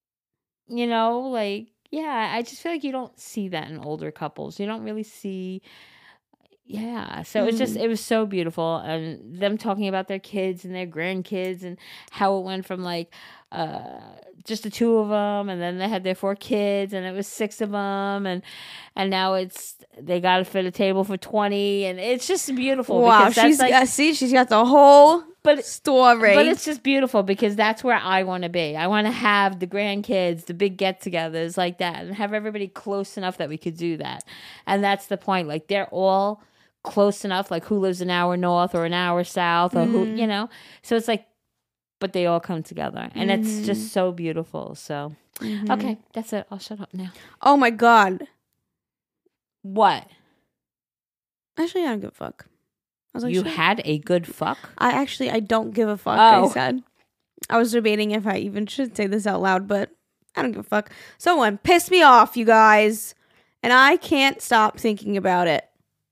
Yeah, I just feel like you don't see that in older couples. You don't really see... Yeah, so it was so beautiful, and them talking about their kids and their grandkids and how it went from like just the two of them, and then they had their 4 kids, and it was 6 of them, and now they got to fit a table for 20, and it's just beautiful. Wow, she's got the whole story, but it's just beautiful because that's where I want to be. I want to have the grandkids, the big get-togethers like that, and have everybody close enough that we could do that, and that's the point. Like they're all close enough, like who lives an hour north or an hour south or who, so it's like, but they all come together and it's just so beautiful. So okay, that's it, I'll shut up now. Oh my God. What? Actually, I don't give a fuck. I was like, had a good fuck? I don't give a fuck. I said I was debating if I even should say this out loud, but I don't give a fuck. Someone pissed me off, you guys, and I can't stop thinking about it.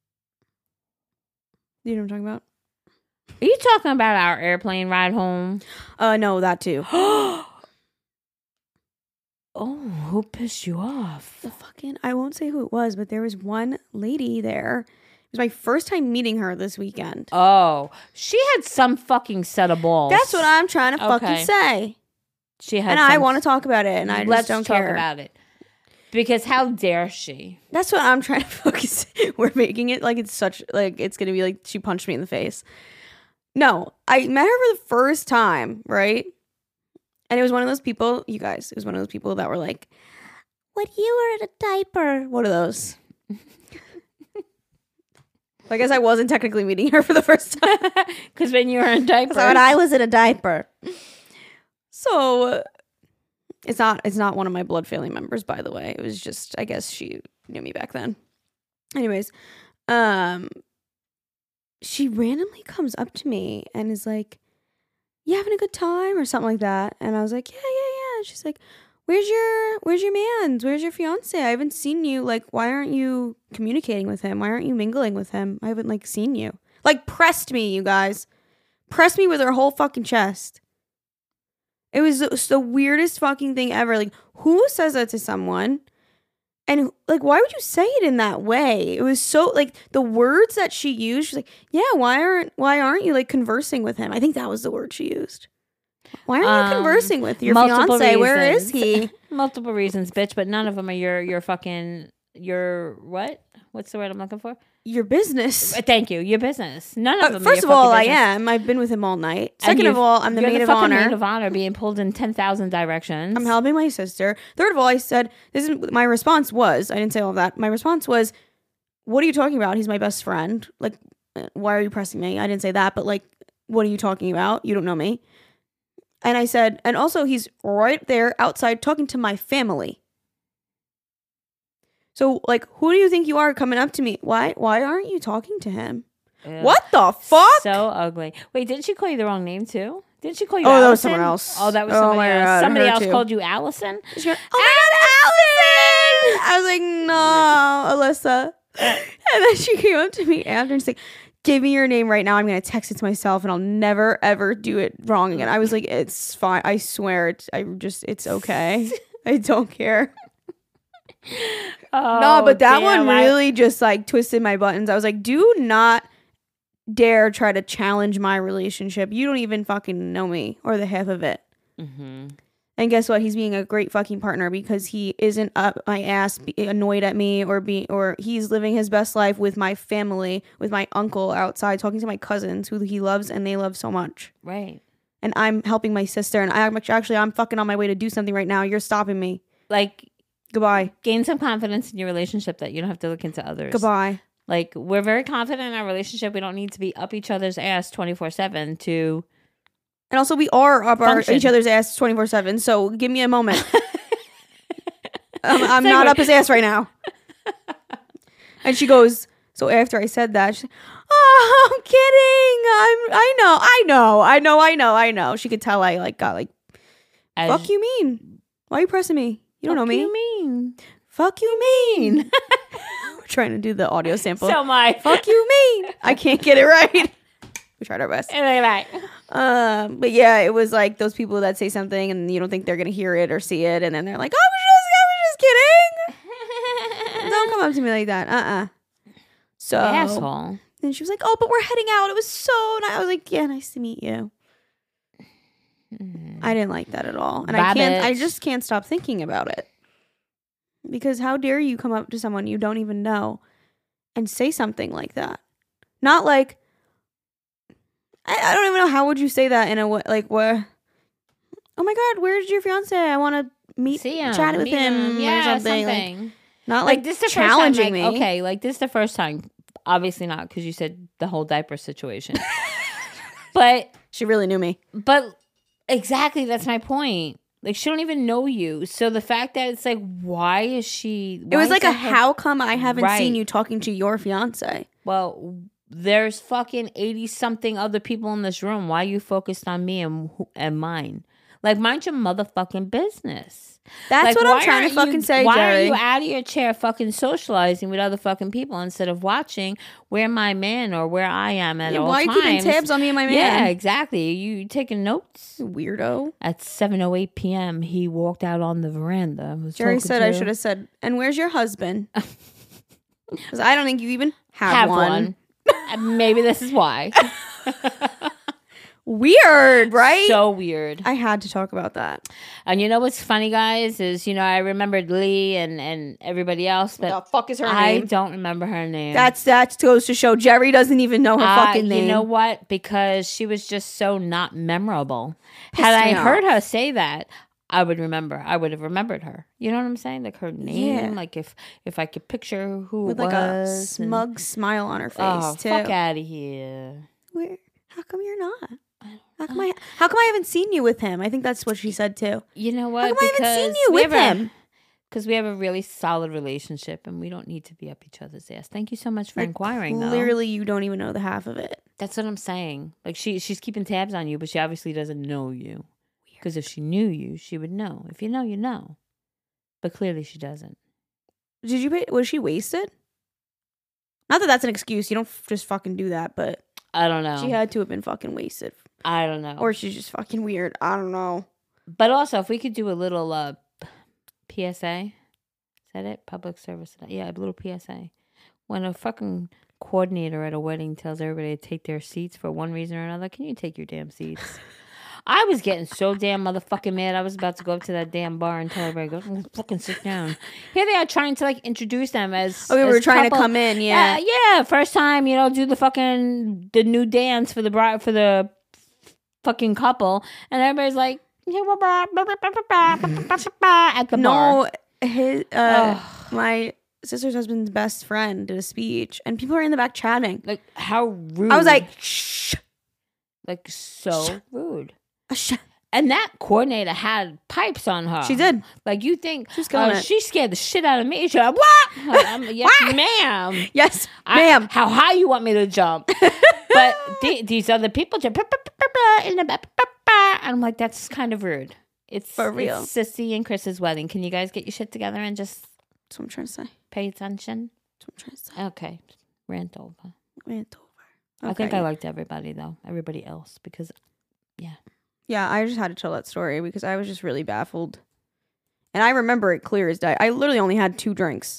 You know what I'm talking about? Are you talking about our airplane ride home? No, that too. Oh, who pissed you off? The fucking, I won't say who it was, but there was one lady there. It was my first time meeting her this weekend. Oh, she had some fucking set of balls. That's what I'm trying to fucking say. She had, and I want to talk about it, and I just don't care. Let's talk about it. Because how dare she? That's what I'm trying to focus. We're making it like it's such, like it's going to be like she punched me in the face. No, I met her for the first time, right? And it was one of those people, you guys, it was one of those people that were like, when you were in a diaper. What are those? I guess I wasn't technically meeting her for the first time. Because when you were in diapers. When I was in a diaper. So it's not one of my blood family members, by the way. It was just, I guess she knew me back then. Anyways, she randomly comes up to me and is like, you having a good time or something like that? And I was like, yeah. And she's like, where's your man? Where's your fiance? I haven't seen you. Like, why aren't you communicating with him? Why aren't you mingling with him? I haven't like seen you. Like, pressed me, you guys. Pressed me with her whole fucking chest. It was the weirdest fucking thing ever. Like, who says that to someone? And like, why would you say it in that way? It was so like the words that she used. She's like, "Yeah, why aren't you like conversing with him?" I think that was the word she used. Why aren't you conversing with your fiance? Reasons. Where is he? Multiple reasons, bitch. But none of them are your fucking your what? What's the word I'm looking for? Your business. Thank you. Your business. None of them. First of all, I am. I've been with him all night. Second of all, I'm the maid of honor. Maid of honor, being pulled in 10,000 directions. I'm helping my sister. Third of all, I said, "This is." My response was, I didn't say all of that. My response was, "What are you talking about? He's my best friend. Like, why are you pressing me?" I didn't say that, but like, what are you talking about? You don't know me. And I said, and also he's right there outside talking to my family. So, like, who do you think you are coming up to me? Why aren't you talking to him? Ew. What the fuck? So ugly. Wait, didn't she call you the wrong name too? Didn't she call you Allison? Allison? That was someone else. Oh, that was somebody else. God, Somebody else too. called you Allison? She went, oh my God, Allison! I was like, no, Alyssa. And then she came up to me after and said, give me your name right now. I'm going to text it to myself and I'll never, ever do it wrong again. I was like, it's fine. I swear. It's okay. I don't care. Oh, no, but that one really just like twisted my buttons. I was like, do not dare try to challenge my relationship. You don't even fucking know me or the half of it. Mm-hmm. And guess what? He's being a great fucking partner because he isn't up my ass annoyed at me or he's living his best life with my family, with my uncle outside talking to my cousins who he loves and they love so much. Right. And I'm helping my sister and I'm fucking on my way to do something right now. You're stopping me. Like, goodbye. Gain some confidence in your relationship that you don't have to look into others. Goodbye. Like, we're very confident in our relationship. We don't need to be up each other's ass 24/7 to... And also, we are up each other's ass 24/7. So give me a moment. I'm not up his ass right now. And she goes. So after I said that, she's like, "Oh, I'm kidding. I know. She could tell I like got like. Fuck you mean? Why are you pressing me? You don't know me. Fuck you mean? Fuck you mean? We're trying to do the audio sample. So my fuck you mean? I can't get it right. We tried our best. But yeah, it was like those people that say something and you don't think they're gonna hear it or see it, and then they're like, I was just kidding. Don't come up to me like that. So asshole. Then she was like, oh, but we're heading out. It was so nice. I was like, yeah, nice to meet you. I didn't like that at all. And I just can't stop thinking about it. Because how dare you come up to someone you don't even know and say something like that? Not like, I don't even know, how would you say that in a way, like, where, oh my God, where's your fiance? I want to chat with him or something. Like, not like this challenging me. Okay, like this is the first time. Obviously not, because you said the whole diaper situation. But she really knew me. But exactly, that's my point. Like, she don't even know you. So the fact that it's like, why is she... It was like how come I haven't seen you talking to your fiance? Well, there's fucking 80-something other people in this room. Why are you focused on me and mine? Like, mind your motherfucking business. That's Like, what why I'm trying aren't to fucking you- say, Why Jerry. are you out of your chair fucking socializing with other fucking people instead of watching where my man or where I am at all why are you times? keeping tabs on me and my man? Yeah, exactly. You taking notes? Weirdo. At 7:08 p.m., he walked out on the veranda. Was Jerry talking said to- I should have said, and where's your husband? Because I don't think you even have one. Maybe this is why. Weird, right? So weird. I had to talk about that. And you know what's funny, guys, is, I remembered Lee and everybody else, but The fuck is her I name? don't remember her name. That goes to show Jerry doesn't even know her fucking name. You know what? Because she was just so not memorable. Pissed Had I me heard off. her say that, I would remember. I would have remembered her. You know what I'm saying? Like her name. Yeah. Like if I could picture who With it like a was. and- smug smile on her face, Oh, too. fuck out of here. Where? How come you're not? How come I haven't seen you with him? I think that's what she said too. You know what? How come I haven't seen Because you we with have him? Because we have a really solid relationship and we don't need to be up each other's ass. Thank you so much for inquiring, though. Clearly, you don't even know the half of it. That's what I'm saying. Like she's keeping tabs on you, but she obviously doesn't know you. Because if she knew you, she would know. If you know, you know. But clearly she doesn't. Did you pay? Was she wasted? Not that that's an excuse. You don't just fucking do that, but I don't know. she had to have been fucking wasted, I don't know. or she's just fucking weird. I don't know. But also, if we could do a little PSA. Is that it? Public service. Yeah, a little PSA. When a fucking coordinator at a wedding tells everybody to take their seats for one reason or another, can you take your damn seats? I was getting so damn motherfucking mad. I was about to go up to that damn bar and tell everybody, go fucking sit down. Here they are trying to like introduce them as. Oh, we as were trying to couple. come in, yeah. Yeah, first time, do the new dance for the bride, for the fucking couple. And everybody's like, at the bar. No, his my sister's husband's best friend did a speech, and people are in the back chatting. Like, how rude. I was like, shh. Like, so rude. Shh. And that coordinator had pipes on her. She did. Like, you think She's killing it. she scared the shit out of me. She's like, what? Yes, ma'am. Yes, ma'am. How high you want me to jump? But these other people jump in the back. And I'm like, that's kind of rude. It's For real. It's Sissy and Chris's wedding. Can you guys get your shit together and just That's what I'm trying to say. pay attention? That's what I'm trying to say. Okay. Rant over. Rant over. I think Okay. I liked everybody, though. Everybody else. Because, Yeah, I just had to tell that story because I was just really baffled. And I remember it clear as day. I literally only had 2 drinks.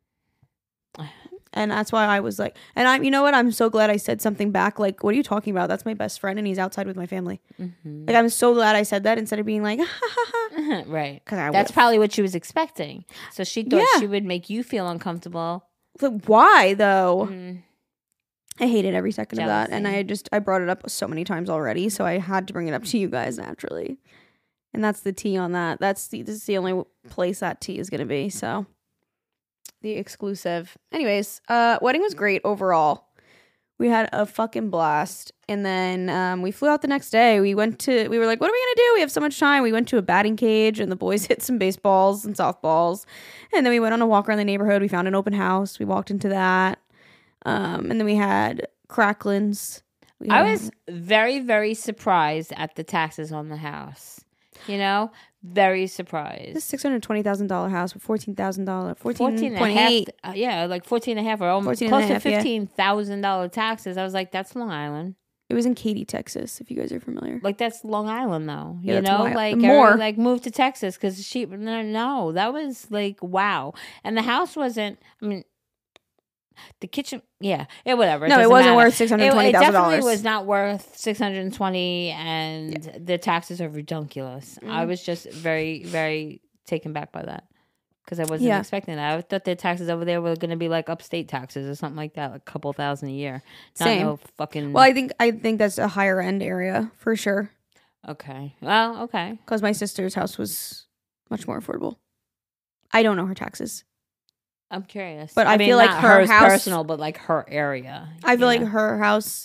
And that's why I was like, and you know what? I'm so glad I said something back. Like, what are you talking about? That's my best friend and he's outside with my family. mm-hmm. Like, I'm so glad I said that instead of being like, Right. 'Cause I That's would've- probably what she was expecting. So she thought Yeah. she would make you feel uncomfortable. like, why though? Mm. I hated every second of that. And Jealousy. I brought it up so many times already. So I had to bring it up to you guys naturally. And that's the tea on that. This is the only place that tea is going to be. So the exclusive. Anyways, wedding was great overall. We had a fucking blast. And then we flew out the next day. We were like, what are we going to do? We have so much time. We went to a batting cage and the boys hit some baseballs and softballs. And then we went on a walk around the neighborhood. We found an open house. We walked into that. And then we had cracklins. I was very, very surprised at the taxes on the house. Very surprised. This $620,000 house with $14,000, 14 and a half, 14.8. yeah, like 14 and a half or almost 14 close and a to half, yeah. $15,000 taxes. I was like, that's Long Island. It was in Katy, Texas, if you guys are familiar. Like, that's Long Island, though. Yeah, You that's know, Long Island. like, More. everyone, like, moved to Texas because no, that was like, wow. And the house wasn't, the kitchen, yeah, whatever. No, it doesn't wasn't matter. worth $620,000. It definitely was not worth $620, and the taxes are ridiculous. I was just very, very taken back by that because I wasn't expecting that. I thought their taxes over there were going to be like upstate taxes or something like that, like a couple $1,000 a year. Not Same. no fucking. Well, I think that's a higher end area for sure. Okay. Well, okay. Because my sister's house was much more affordable. I don't know her taxes. I'm curious, But I mean, feel like not her hers house- personal, but like her area. I feel like know? her house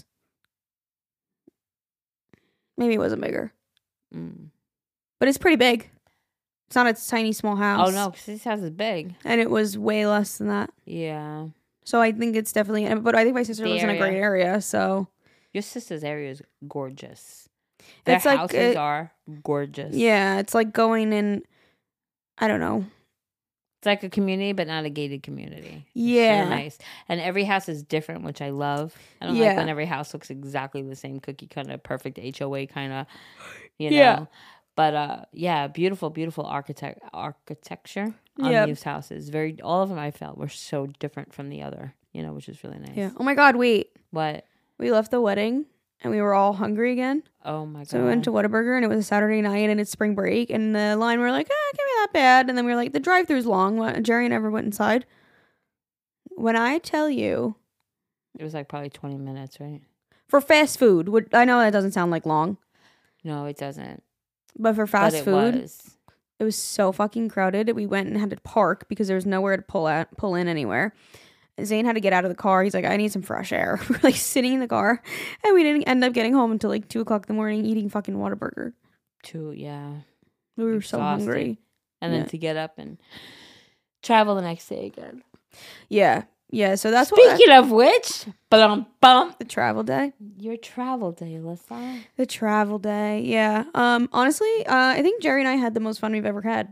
maybe it wasn't bigger, Mm. but it's pretty big. It's not a tiny small house. Oh no, because this house is big. And it was way less than that. Yeah. So I think it's definitely. But I think my sister The lives in a great area. So Your sister's area is gorgeous. Their It's like, houses are gorgeous. Yeah, it's like going in, I don't know. It's like a community, but not a gated community. Yeah. It's so nice. And every house is different, which I love. I don't Yeah. like when every house looks exactly the same cookie kind of perfect HOA kind of, you know. Yeah. But yeah, beautiful, beautiful architecture on Yep. these houses. All of them I felt were so different from the other, you know, which is really nice. Yeah. Oh my God, wait. What? We left the wedding and we were all hungry again. Oh my God. So we went to Whataburger and it was a Saturday night and it's spring break. And the line, we were like, it can't be that bad. And then we were like, the drive-thru's long. Jerry never went inside. When I tell you, It was like probably 20 minutes, right? for fast food, I know that doesn't sound like long, No, it doesn't. but for fast But food, was. it was so fucking crowded. We went and had to park because there was nowhere to pull in anywhere. Zane had to get out of the car. He's like, I need some fresh air. We're like sitting in the car, and we didn't end up getting home until like 2:00 in the morning, eating fucking Whataburger. Yeah. We were so Exhausted. hungry. And then Yeah. to get up and travel the next day again. Yeah. So that's Speaking of which, bum, the travel day. your travel day, Alyssa. The travel day. Yeah. Honestly, I think Jerry and I had the most fun we've ever had.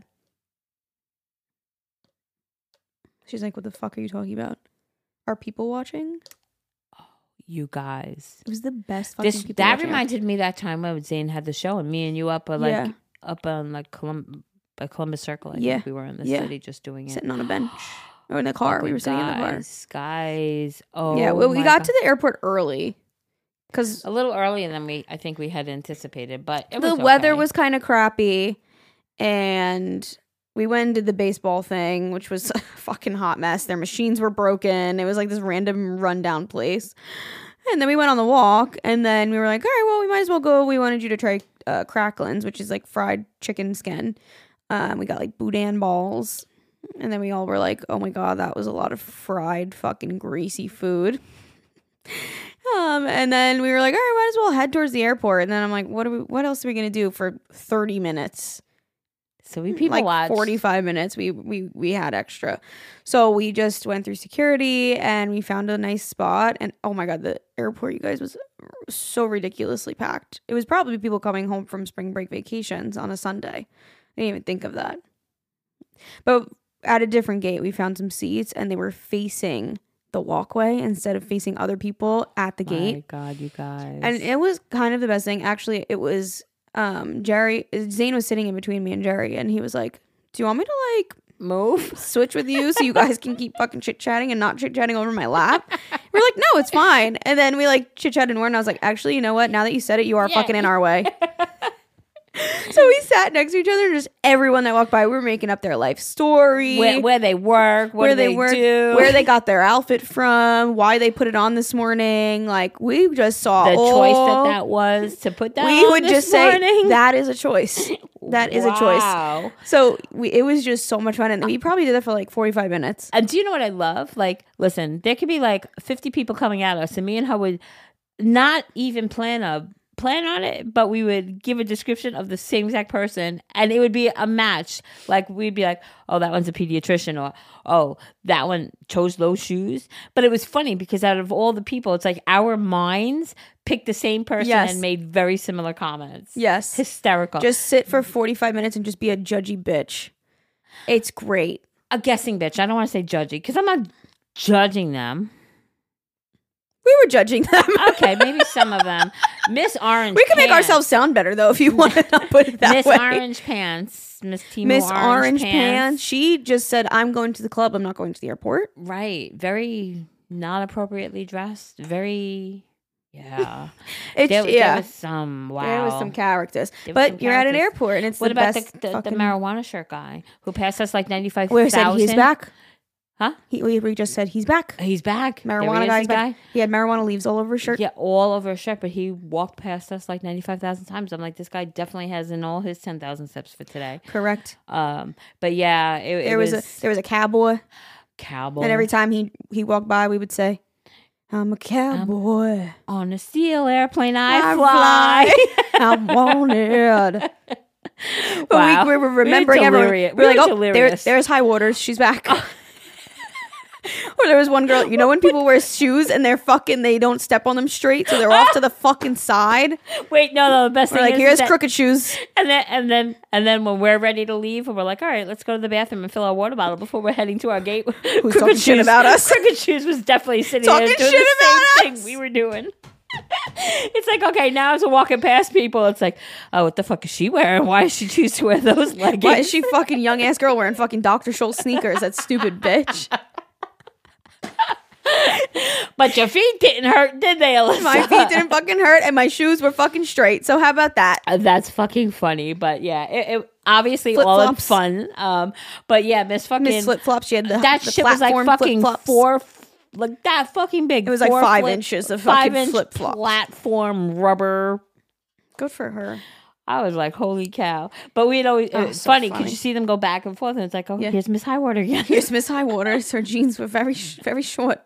She's like, what the fuck are you talking about? Are people watching? You guys. It was the best fucking people That watching. reminded me that time when Zane had the show and me and you up on like by Columbus Circle. I Yeah. think we were in the Yeah. city just doing it. Sitting on a bench. Or in the car. We were sitting in the car. Guys. Oh, Yeah, well, we my got God. to the airport early. Because a little earlier than I think we had anticipated, but it the was weather okay. was kind of crappy. And we went and did the baseball thing, which was a fucking hot mess. Their machines were broken. It was like this random rundown place. And then we went on the walk, and then we were like, all right, well, we might as well go. We wanted you to try cracklins, which is like fried chicken skin. We got like boudin balls. And then we all were like, oh my God, that was a lot of fried fucking greasy food. And then we were like, all right, might as well head towards the airport. And then I'm like, what else are we going to do for 30 minutes? So we people Like watched 45 minutes we had extra. So we just went through security and we found a nice spot. And oh my God, the airport, you guys, was so ridiculously packed. It was probably people coming home from spring break vacations on a Sunday. I didn't even think of that. But at a different gate, we found some seats and they were facing the walkway instead of facing other people at the gate. My God, you guys. And it was kind of the best thing. Actually, it was Zane was sitting in between me and Jerry, and he was like, do you want me to like move. switch with you so you guys can keep fucking chit-chatting and not chit-chatting over my lap? We're like, no, it's fine. And then we like chit-chatted more, and I was like, actually, you know what? Now that you said it, you are fucking in our way. So we sat next to each other, and just everyone that walked by, we were making up their life story, Where they work, what they work, do, where they got their outfit from, why they put it on this morning. Like, we just saw the choice that was to put that we on would this just morning. say that is a choice. That is a choice. Wow. So it was just so much fun, and we probably did that for like 45 minutes. And do you know what I love? Like, listen, there could be like 50 people coming at us, and me and her would not even plan on it, but we would give a description of the same exact person, and it would be a match. Like, we'd be like, oh, that one's a pediatrician, or oh, that one chose those shoes. But it was funny because out of all the people, it's like our minds picked the same person Yes. and made very similar comments. Yes. Hysterical. Just sit for 45 minutes and just be a judgy bitch. It's great. a guessing bitch. I don't want to say judgy because I'm not judging them. We were judging them. Okay, maybe some of them. Miss Orange We could make Pants. ourselves sound better, though, if you want to put it that Miss way. Orange Pants. Miss Timo Miss Orange Pants. Pants. She just said, I'm going to the club. I'm not going to the airport. Right. Very not appropriately dressed. Very, yeah. It's, There yeah. was some, wow. There was some characters. There was But some you're at an characters. airport, and it's What the about best the fucking... marijuana shirt guy who passed us like 95,000? We said he's back. Huh? We just said he's back. He's back. Marijuana There he is, guy's the back. He had marijuana leaves all over his shirt. Yeah, all over his shirt, but he walked past us like 95,000 times. I'm like, this guy definitely has in all his 10,000 steps for today. Correct. But yeah, it There was a cowboy, cowboy. and every time he walked by, we would say, "I'm a cowboy. on a steel airplane I I fly. I'm wanted." But Wow. we were remembering We were everyone. delirious. We were We like, were "Oh, delirious. there's High Waters. She's back." Or there was one girl, you know when people wear shoes and they don't step on them straight, so they're off to the fucking side? Wait, no, the best We're thing like, is here's that- crooked shoes. And then when we're ready to leave, and we're like, all right, let's go to the bathroom and fill our water bottle before we're heading to our gate. Who's talking shit about us? Crooked Shoes was definitely sitting Talking there doing shit the about same thing we were doing. It's like, okay, now as we're walking past people, it's like, oh, what the fuck is she wearing? Why does she choose to wear those leggings? Why is she fucking young ass girl wearing fucking Dr. Schultz sneakers? That stupid bitch. But your feet didn't hurt, did they, Alyssa? My feet didn't fucking hurt and my shoes were fucking straight. So how about that? That's fucking funny, but yeah, it obviously all in Flip-flops. fun. But yeah, Miss Flip Flops, she had the that the shit was like platform fucking flip-flops. like that fucking big. It was like 5 inches of fucking 5-inch flip-flops. platform rubber. Good for her. I was like, holy cow. But we'd always, Oh, it's so funny funny. because you see them go back and forth and it's like, oh, Yeah. here's Miss Highwater again. Here's Miss Highwaters. Her jeans were very short.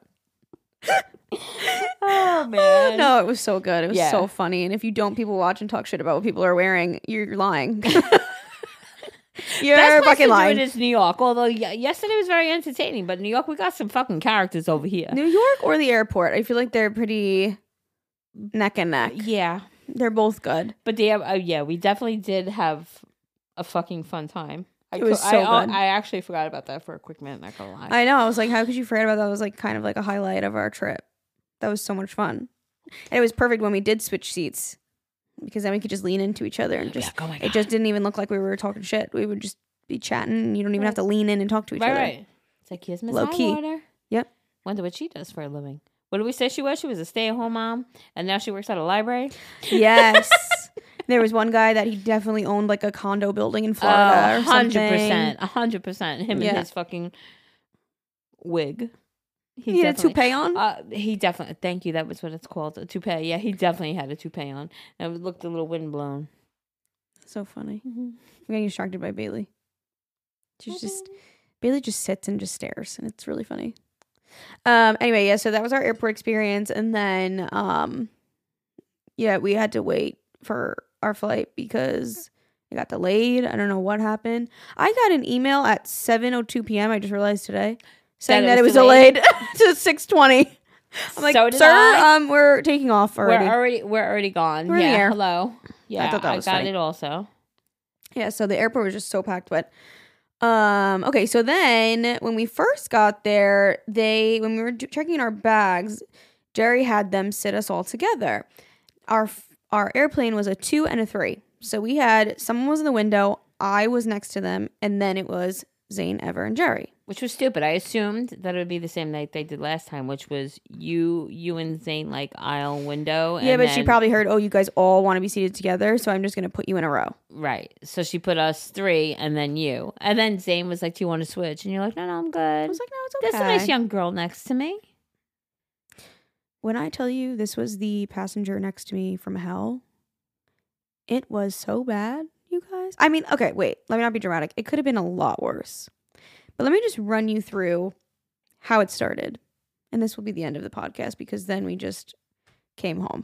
Oh, man. No, it was so good. It was Yeah. so funny. And if you don't people watch and talk shit about what people are wearing, you're lying. You're Best place fucking to lying. do it is New York. Although yesterday was very entertaining, but New York, we got some fucking characters over here. New York or the airport? I feel like they're pretty neck and neck. Yeah. They're both good. But yeah, we definitely did have a fucking fun time. It was so good. I actually forgot about that for a quick minute, not gonna lie. I know. I was like, how could you forget about that? It was like kind of like a highlight of our trip. That was so much fun. And it was perfect when we did switch seats because then we could just lean into each other and just, oh my it God. just didn't even look like we were talking shit. We would just be chatting and you don't even have to lean in and talk to each other. Right. It's like, here's Miss Low key. Highwater. Yep. Wonder what she does for a living. What did we say she was? She was a stay-at-home mom, and now she works at a library. Yes. There was one guy that he definitely owned like a condo building in Florida or something. 100%. Him Yeah. and his fucking wig. He had a toupee on? He definitely. Thank you. That was what it's called. A toupee. Yeah, he definitely had a toupee on. And it looked a little windblown. So funny. Mm-hmm. I'm getting distracted by Bailey. Bailey just sits and just stares, and it's really funny. Anyway, yeah, so that was our airport experience, and then yeah, we had to wait for our flight because it got delayed. I don't know what happened. I got an email at 7:02 p.m. I just realized today saying that it was delayed to 6:20. I'm like, So did sir, I. we're taking off already. We're already gone. We're in the yeah. air. Hello. Yeah. thought that was got funny. it also. Yeah, so the airport was just so packed. But okay, so then when we first got there, when we were checking in our bags, Jerry had them sit us all together. Our airplane was a 2 and a 3. So we had someone was in the window, I was next to them, and then it was Zane, Ever, and Jerry. Which was stupid. I assumed that it would be the same night they did last time, which was you and Zane like aisle window. Yeah, and but she then- probably heard, oh, you guys all want to be seated together, so I'm just going to put you in a row. Right. So she put us 3 and then you. And then Zane was like, do you want to switch? And you're like, no, I'm good. I was like, no, it's okay. There's a nice young girl next to me. When I tell you this was the passenger next to me from hell, it was so bad, you guys. I mean, okay, wait. Let me not be dramatic. It could have been a lot worse. But let me just run you through how it started. And this will be the end of the podcast because then we just came home.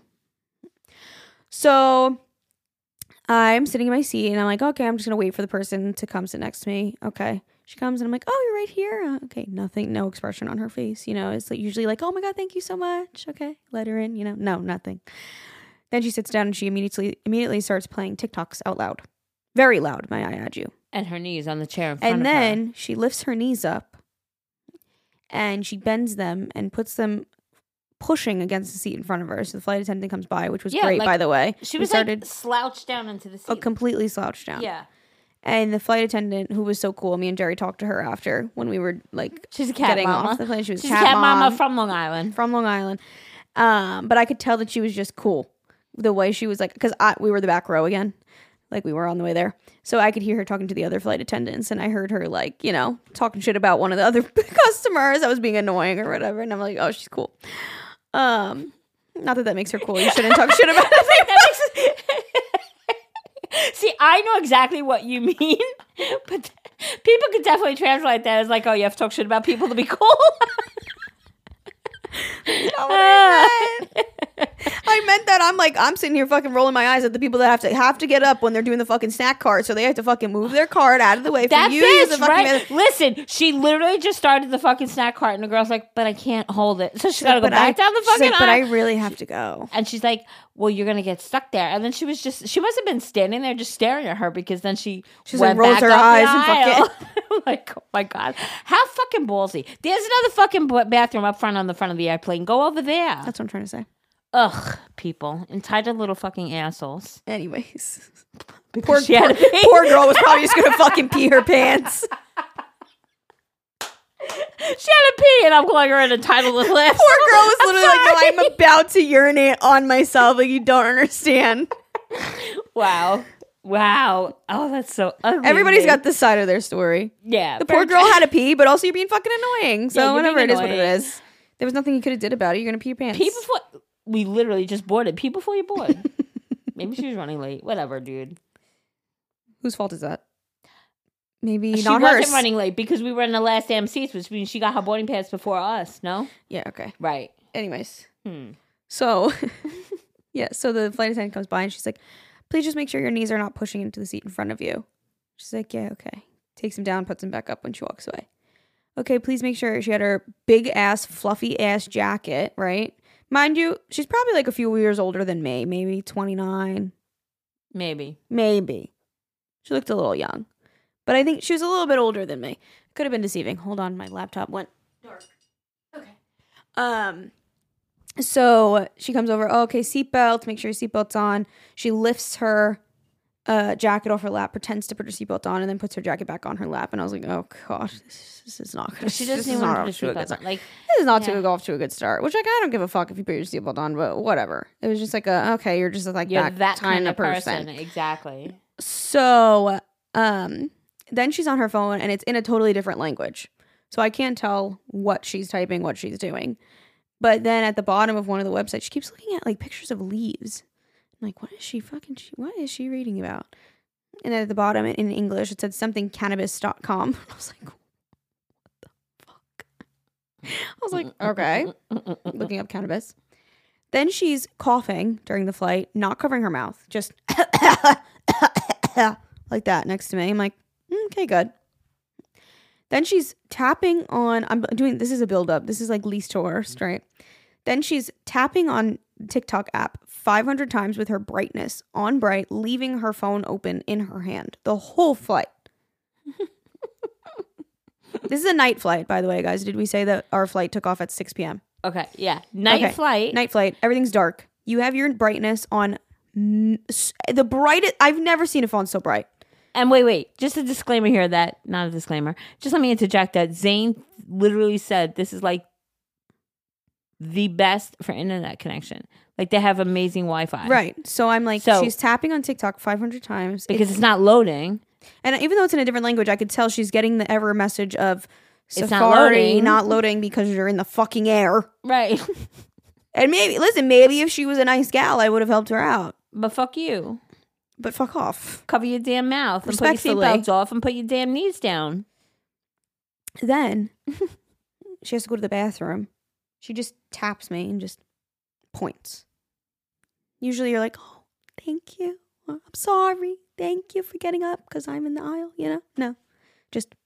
So I'm sitting in my seat and I'm like, okay, I'm just going to wait for the person to come sit next to me. Okay. She comes and I'm like, oh, you're right here. Okay. Nothing, no expression on her face. You know, it's like usually like, oh my God, thank you so much. Okay. Let her in, you know, no, nothing. Then she sits down and she immediately starts playing TikToks out loud. Very loud, may I add you. And her knees on the chair in front And of her. then she lifts her knees up and she bends them and puts them pushing against the seat in front of her. So the flight attendant comes by, which was Yeah, great, like, by the way. She We was started like slouched down into the seat. completely slouched down. Yeah. And the flight attendant, who was so cool, me and Jerry talked to her after when we were like She's a cat getting mama. off the plane. She was She's a cat mama from Long Island. from Long Island. But I could tell that she was just cool. The way she was like, because we were the back row again. Like we were on the way there. So I could hear her talking to the other flight attendants and I heard her like, you know, talking shit about one of the other customers that was being annoying or whatever. And I'm like, oh, she's cool. Not that makes her cool. You shouldn't talk shit about it. See, I know exactly what you mean, but people could definitely translate that as like, oh, you have to talk shit about people to be cool. Not what I meant. I meant that I'm sitting here fucking rolling my eyes at the people that have to get up when they're doing the fucking snack cart, so they have to fucking move their cart out of the way for That you to use bitch, the fucking right? Listen, she literally just started the fucking snack cart, and the girl's like, "But I can't hold it," so she's got to go back down the she's fucking like, but I aisle. really have to go. And she's like, "Well, you're gonna get stuck there." And then she must have been standing there just staring at her, because then she's like, rolls her eyes and fucking. I'm like, oh my god, how fucking ballsy! There's another fucking bathroom up front on the front of the airplane. Go over there. That's what I'm trying to say. Ugh, people, entitled little fucking assholes. Anyways, Poor girl was probably just gonna fucking pee her pants. She had to pee, and I'm calling her an entitled little asshole. Poor girl was literally like, "No, I'm about to urinate on myself." Like, you don't understand. Wow. Oh, that's so ugly. Everybody's got this side of their story. Yeah. The poor girl had to pee, but also you're being fucking annoying. So Yeah, you're whatever being it is, what it annoying. is. There was nothing you could have did about it. You're gonna pee your pants. Pee before we literally just boarded. Pee before you board. Maybe she was running late. Whatever, dude. Whose fault is that? Maybe She not wasn't hers. running late because we were in the last damn seats, which means she got her boarding pass before us. No. Yeah. Okay. Right. Anyways, so yeah, so the flight attendant comes by and she's like, "Please just make sure your knees are not pushing into the seat in front of you." She's like, "Yeah, okay." Takes him down, puts him back up when she walks away. Okay, please make sure she had her big ass, fluffy ass jacket, right? Mind you, she's probably like a few years older than me, maybe 29. Maybe. She looked a little young, but I think she was a little bit older than me. Could have been deceiving. Hold on, my laptop went dark. Okay. So she comes over. Oh, okay, seatbelt. Make sure your seatbelt's on. She lifts her jacket off her lap, pretends to put her seatbelt on, and then puts her jacket back on her lap. And I was like, "Oh God, this is not good. She This doesn't is even not want off to to a put good her start. seatbelt. Like, This is not yeah. to go off to a good start." Which, like, I don't give a fuck if you put your seatbelt on, but whatever. It was just like okay, you're just like You're that kind of person. Exactly. So, then she's on her phone and it's in a totally different language. So I can't tell what she's typing, what she's doing. But then at the bottom of one of the websites, she keeps looking at like pictures of leaves. I'm like, what is she reading about? And then at the bottom in English, it said something cannabis.com. I was like, what the fuck? I was like, okay. Looking up cannabis. Then she's coughing during the flight, not covering her mouth, just like that next to me. I'm like, okay, good. Then she's tapping on, this is a build up. This is like least to worst, right? Then she's tapping on TikTok app 500 times with her brightness on bright, leaving her phone open in her hand the whole flight. This is a night flight, by the way, guys. Did we say that our flight took off at 6 p.m.? Okay. Yeah. Night flight. Night flight. Everything's dark. You have your brightness on the brightest. I've never seen a phone so bright. And wait. Just a disclaimer here not a disclaimer. Just let me interject that Zane literally said this is like the best for internet connection. Like they have amazing Wi-Fi. Right. So I'm like, she's tapping on TikTok 500 times. Because it's not loading. And even though it's in a different language, I could tell she's getting the error message of It's Safari not loading because you're in the fucking air. Right. And maybe if she was a nice gal, I would have helped her out. But fuck you. But fuck off. Cover your damn mouth and put your Respectfully. seatbelts off and put your damn knees down. Then she has to go to the bathroom. She just taps me and just points. Usually you're like, oh, thank you. I'm sorry. Thank you for getting up because I'm in the aisle, you know? No. Just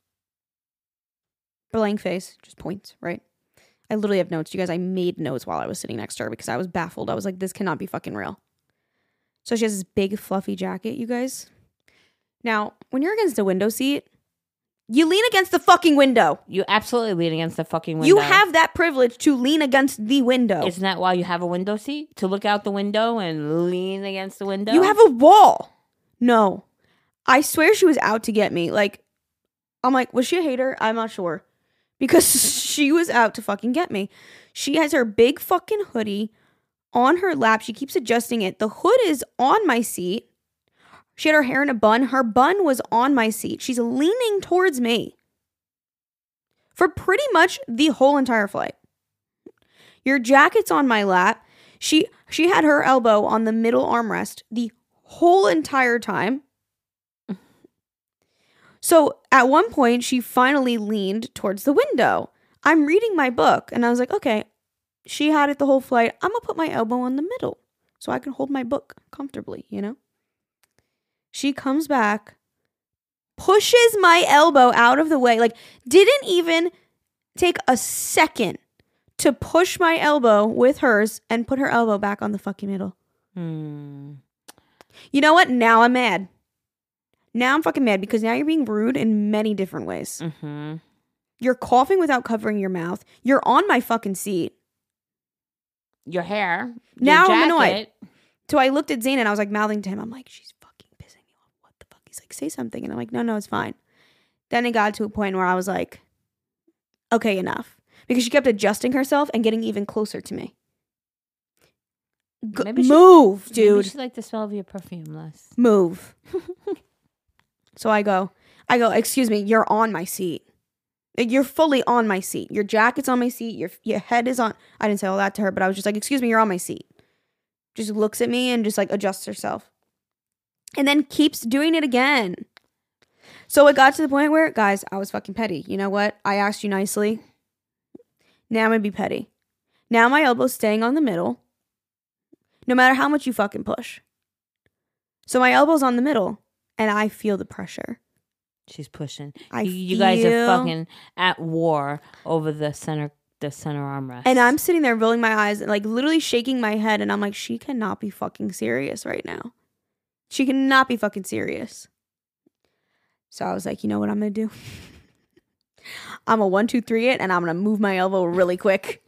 blank face, just points, right? I literally have notes. You guys, I made notes while I was sitting next to her because I was baffled. I was like, this cannot be fucking real. So she has this big fluffy jacket, you guys. Now, when you're against a window seat, you lean against the fucking window. You absolutely lean against the fucking window. You have that privilege to lean against the window. Isn't that why you have a window seat? To look out the window and lean against the window? You have a wall. No. I swear she was out to get me. Like, I'm like, was she a hater? I'm not sure. Because she was out to fucking get me. She has her big fucking hoodie on her lap. She keeps adjusting it. The hood is on my seat. She had her hair in a bun. Her bun was on my seat. She's leaning towards me for pretty much the whole entire flight. Your jacket's on my lap. She had her elbow on the middle armrest the whole entire time. So at one point, she finally leaned towards the window. I'm reading my book, and I was like, okay, she had it the whole flight. I'm going to put my elbow on the middle so I can hold my book comfortably, you know? She comes back, pushes my elbow out of the way, like didn't even take a second to push my elbow with hers and put her elbow back on the fucking middle. You know what? Now I'm mad. Now I'm fucking mad because now you're being rude in many different ways. You're coughing without covering your mouth. You're on my fucking seat. Your hair. Now your I'm jacket. annoyed. So I looked at Zane and I was like mouthing to him. I'm like, she's fucking pissing me off. What the fuck? He's like, say something. And I'm like, no, it's fine. Then it got to a point where I was like, okay, enough. Because she kept adjusting herself and getting even closer to me. Move, dude. Maybe she liked the smell of your perfume less. Move. So I go, excuse me, you're on my seat. You're fully on my seat. Your jacket's on my seat. Your head is on. I didn't say all that to her, but I was just like, excuse me, you're on my seat. Just looks at me and just like adjusts herself. And then keeps doing it again. So it got to the point where, guys, I was fucking petty. You know what? I asked you nicely. Now I'm going to be petty. Now my elbow's staying on the middle. No matter how much you fucking push. So my elbow's on the middle. And I feel the pressure. She's pushing. I You guys are feel- fucking at war over the center armrest. And I'm sitting there rolling my eyes, like literally shaking my head. And I'm like, she cannot be fucking serious right now. She cannot be fucking serious. So I was like, you know what I'm going to do? I'm a 1, 2, 3 it, and I'm going to move my elbow really quick.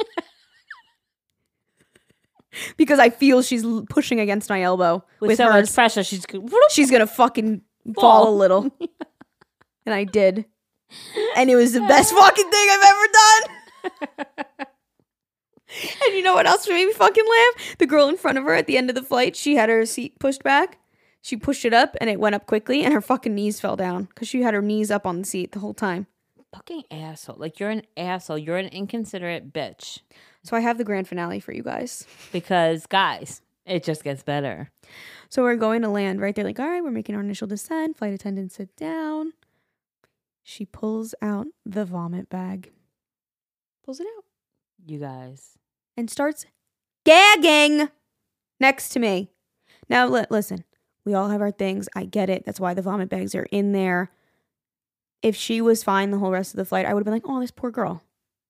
Because I feel she's pushing against my elbow. with so hers. much pressure, she's She's going to fucking fall a little. And I did. And it was the best fucking thing I've ever done. And you know what else made me fucking laugh? The girl in front of her at the end of the flight, she had her seat pushed back. She pushed it up and it went up quickly and her fucking knees fell down because she had her knees up on the seat the whole time. fucking asshole. Like, you're an asshole. You're an inconsiderate bitch. So I have the grand finale for you guys. Because, guys, it just gets better. So we're going to land, right? They're like, all right, we're making our initial descent. Flight attendant, sit down. She pulls out the vomit bag. Pulls it out. You guys. And starts gagging next to me. Now, listen. We all have our things. I get it. That's why the vomit bags are in there. If she was fine the whole rest of the flight, I would have been like, oh, this poor girl.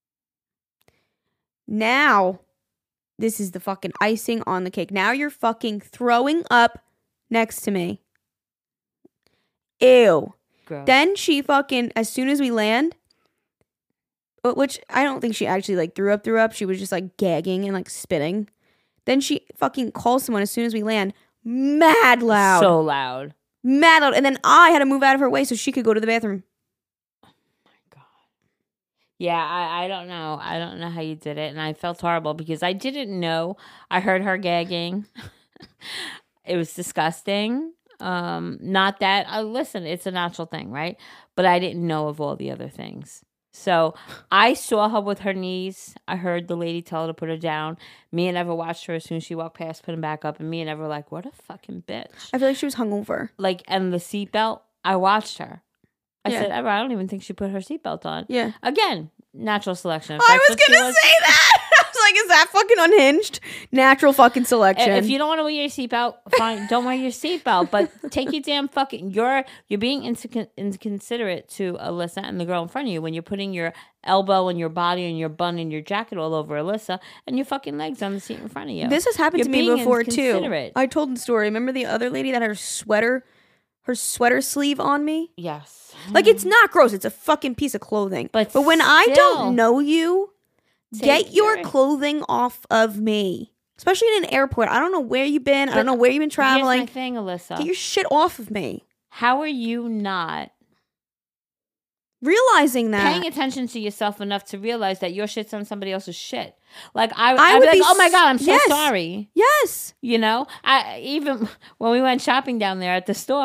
Now, this is the fucking icing on the cake. Now you're fucking throwing up next to me. Ew. Gross. Then she fucking, as soon as we land, which I don't think she actually like threw up. She was just like gagging and like spitting. Then she fucking calls someone as soon as we land. Mad loud. So loud. Mad loud. And then I had to move out of her way so she could go to the bathroom. Yeah, I don't know. I don't know how you did it. And I felt horrible because I didn't know. I heard her gagging. It was disgusting. Not that, listen, it's a natural thing, right? But I didn't know of all the other things. So I saw her with her knees. I heard the lady tell her to put her down. Me and Ever watched her as soon as she walked past, put them back up. And me and Ever were like, what a fucking bitch. I feel like she was hungover. Like, and the seatbelt, I watched her. I Yeah. said, Ever, I don't even think she put her seatbelt on. Yeah. Again, natural selection. If I that's was what she going to say that. I was like, is that fucking unhinged? Natural fucking selection. If you don't want to wear your seatbelt, fine, don't wear your seatbelt. But take your damn fucking. You're being inconsiderate to Alyssa and the girl in front of you when you're putting your elbow and your body and your bun and your jacket all over Alyssa and your fucking legs on the seat in front of you. This has happened You're to me being before too. inconsiderate. I told the story. Remember the other lady that had her sweater sleeve on me? Yes. Like, it's not gross. It's a fucking piece of clothing. But when I still. don't know you, Take get your your- clothing off of me. Especially in an airport. I don't know where you've been. I don't know where you've been Here's traveling. my thing, Alyssa. Get your shit off of me. How are you not Realizing that. paying attention to yourself enough to realize that your shit's on somebody else's shit? Like, I'd would be like, be oh my God, I'm so yes. sorry. Yes. You know, even when we went shopping down there at the store,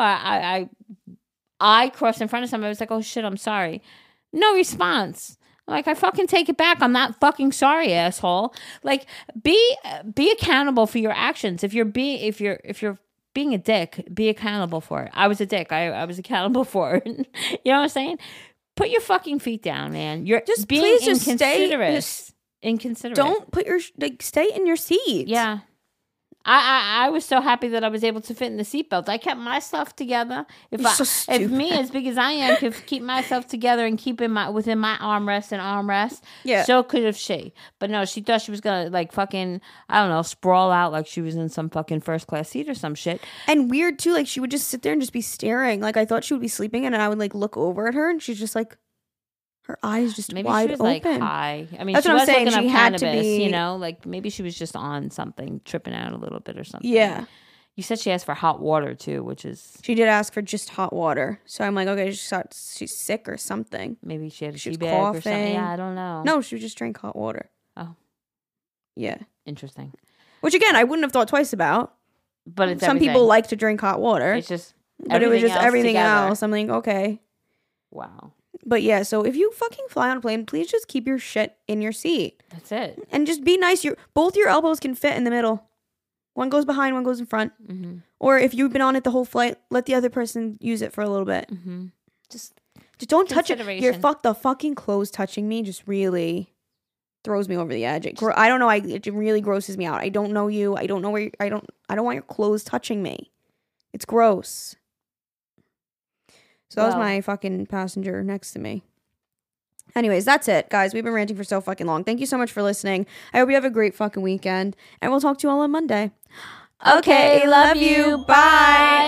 I crossed in front of somebody. I was like, oh shit, I'm sorry. No response. I'm like, I fucking take it back. I'm not fucking sorry, asshole. Like, be accountable for your actions. If you're being a dick, be accountable for it. I was a dick. I was accountable for it. You know what I'm saying? Put your fucking feet down, man. You're Just being please just inconsiderate. Inconsiderate. Don't put your stay in your seat. Yeah. I was so happy that I was able to fit in the seatbelt. I kept myself together. If me, as big as I am, could keep myself together and keep within my armrest, so could have she. But no, she thought she was gonna like fucking, I don't know, sprawl out like she was in some fucking first class seat or some shit. And weird too, like she would just sit there and just be staring. Like I thought she would be sleeping, and I would like look over at her, and she's just like, her eyes just maybe wide she was open. Like high. I mean, that's she what was I'm saying. Looking She up had cannabis, to be, you know, like maybe she was just on something, tripping out a little bit or something. Yeah. You said she asked for hot water too, which is she did ask for just hot water. So I'm like, okay, she's sick or something. Maybe she had a she was tea bag coughing. or something. Yeah, I don't know. No, she just drank hot water. Oh, yeah, interesting. Which again, I wouldn't have thought twice about. But it's some people like to drink hot water. It's just, but it was just everything together. else. I'm like, okay. Wow. But yeah, so if you fucking fly on a plane, please just keep your shit in your seat. That's it. And just be nice. Both your elbows can fit in the middle. One goes behind, one goes in front. Mm-hmm. Or if you've been on it the whole flight, let the other person use it for a little bit. Mm-hmm. Just don't touch it. The fucking clothes touching me just really throws me over the edge. I don't know. It really grosses me out. I don't know you. I don't know where. I don't want your clothes touching me. It's gross. So that was my fucking passenger next to me. Anyways, that's it, guys. We've been ranting for so fucking long. Thank you so much for listening. I hope you have a great fucking weekend. And we'll talk to you all on Monday. Okay, love you. Bye.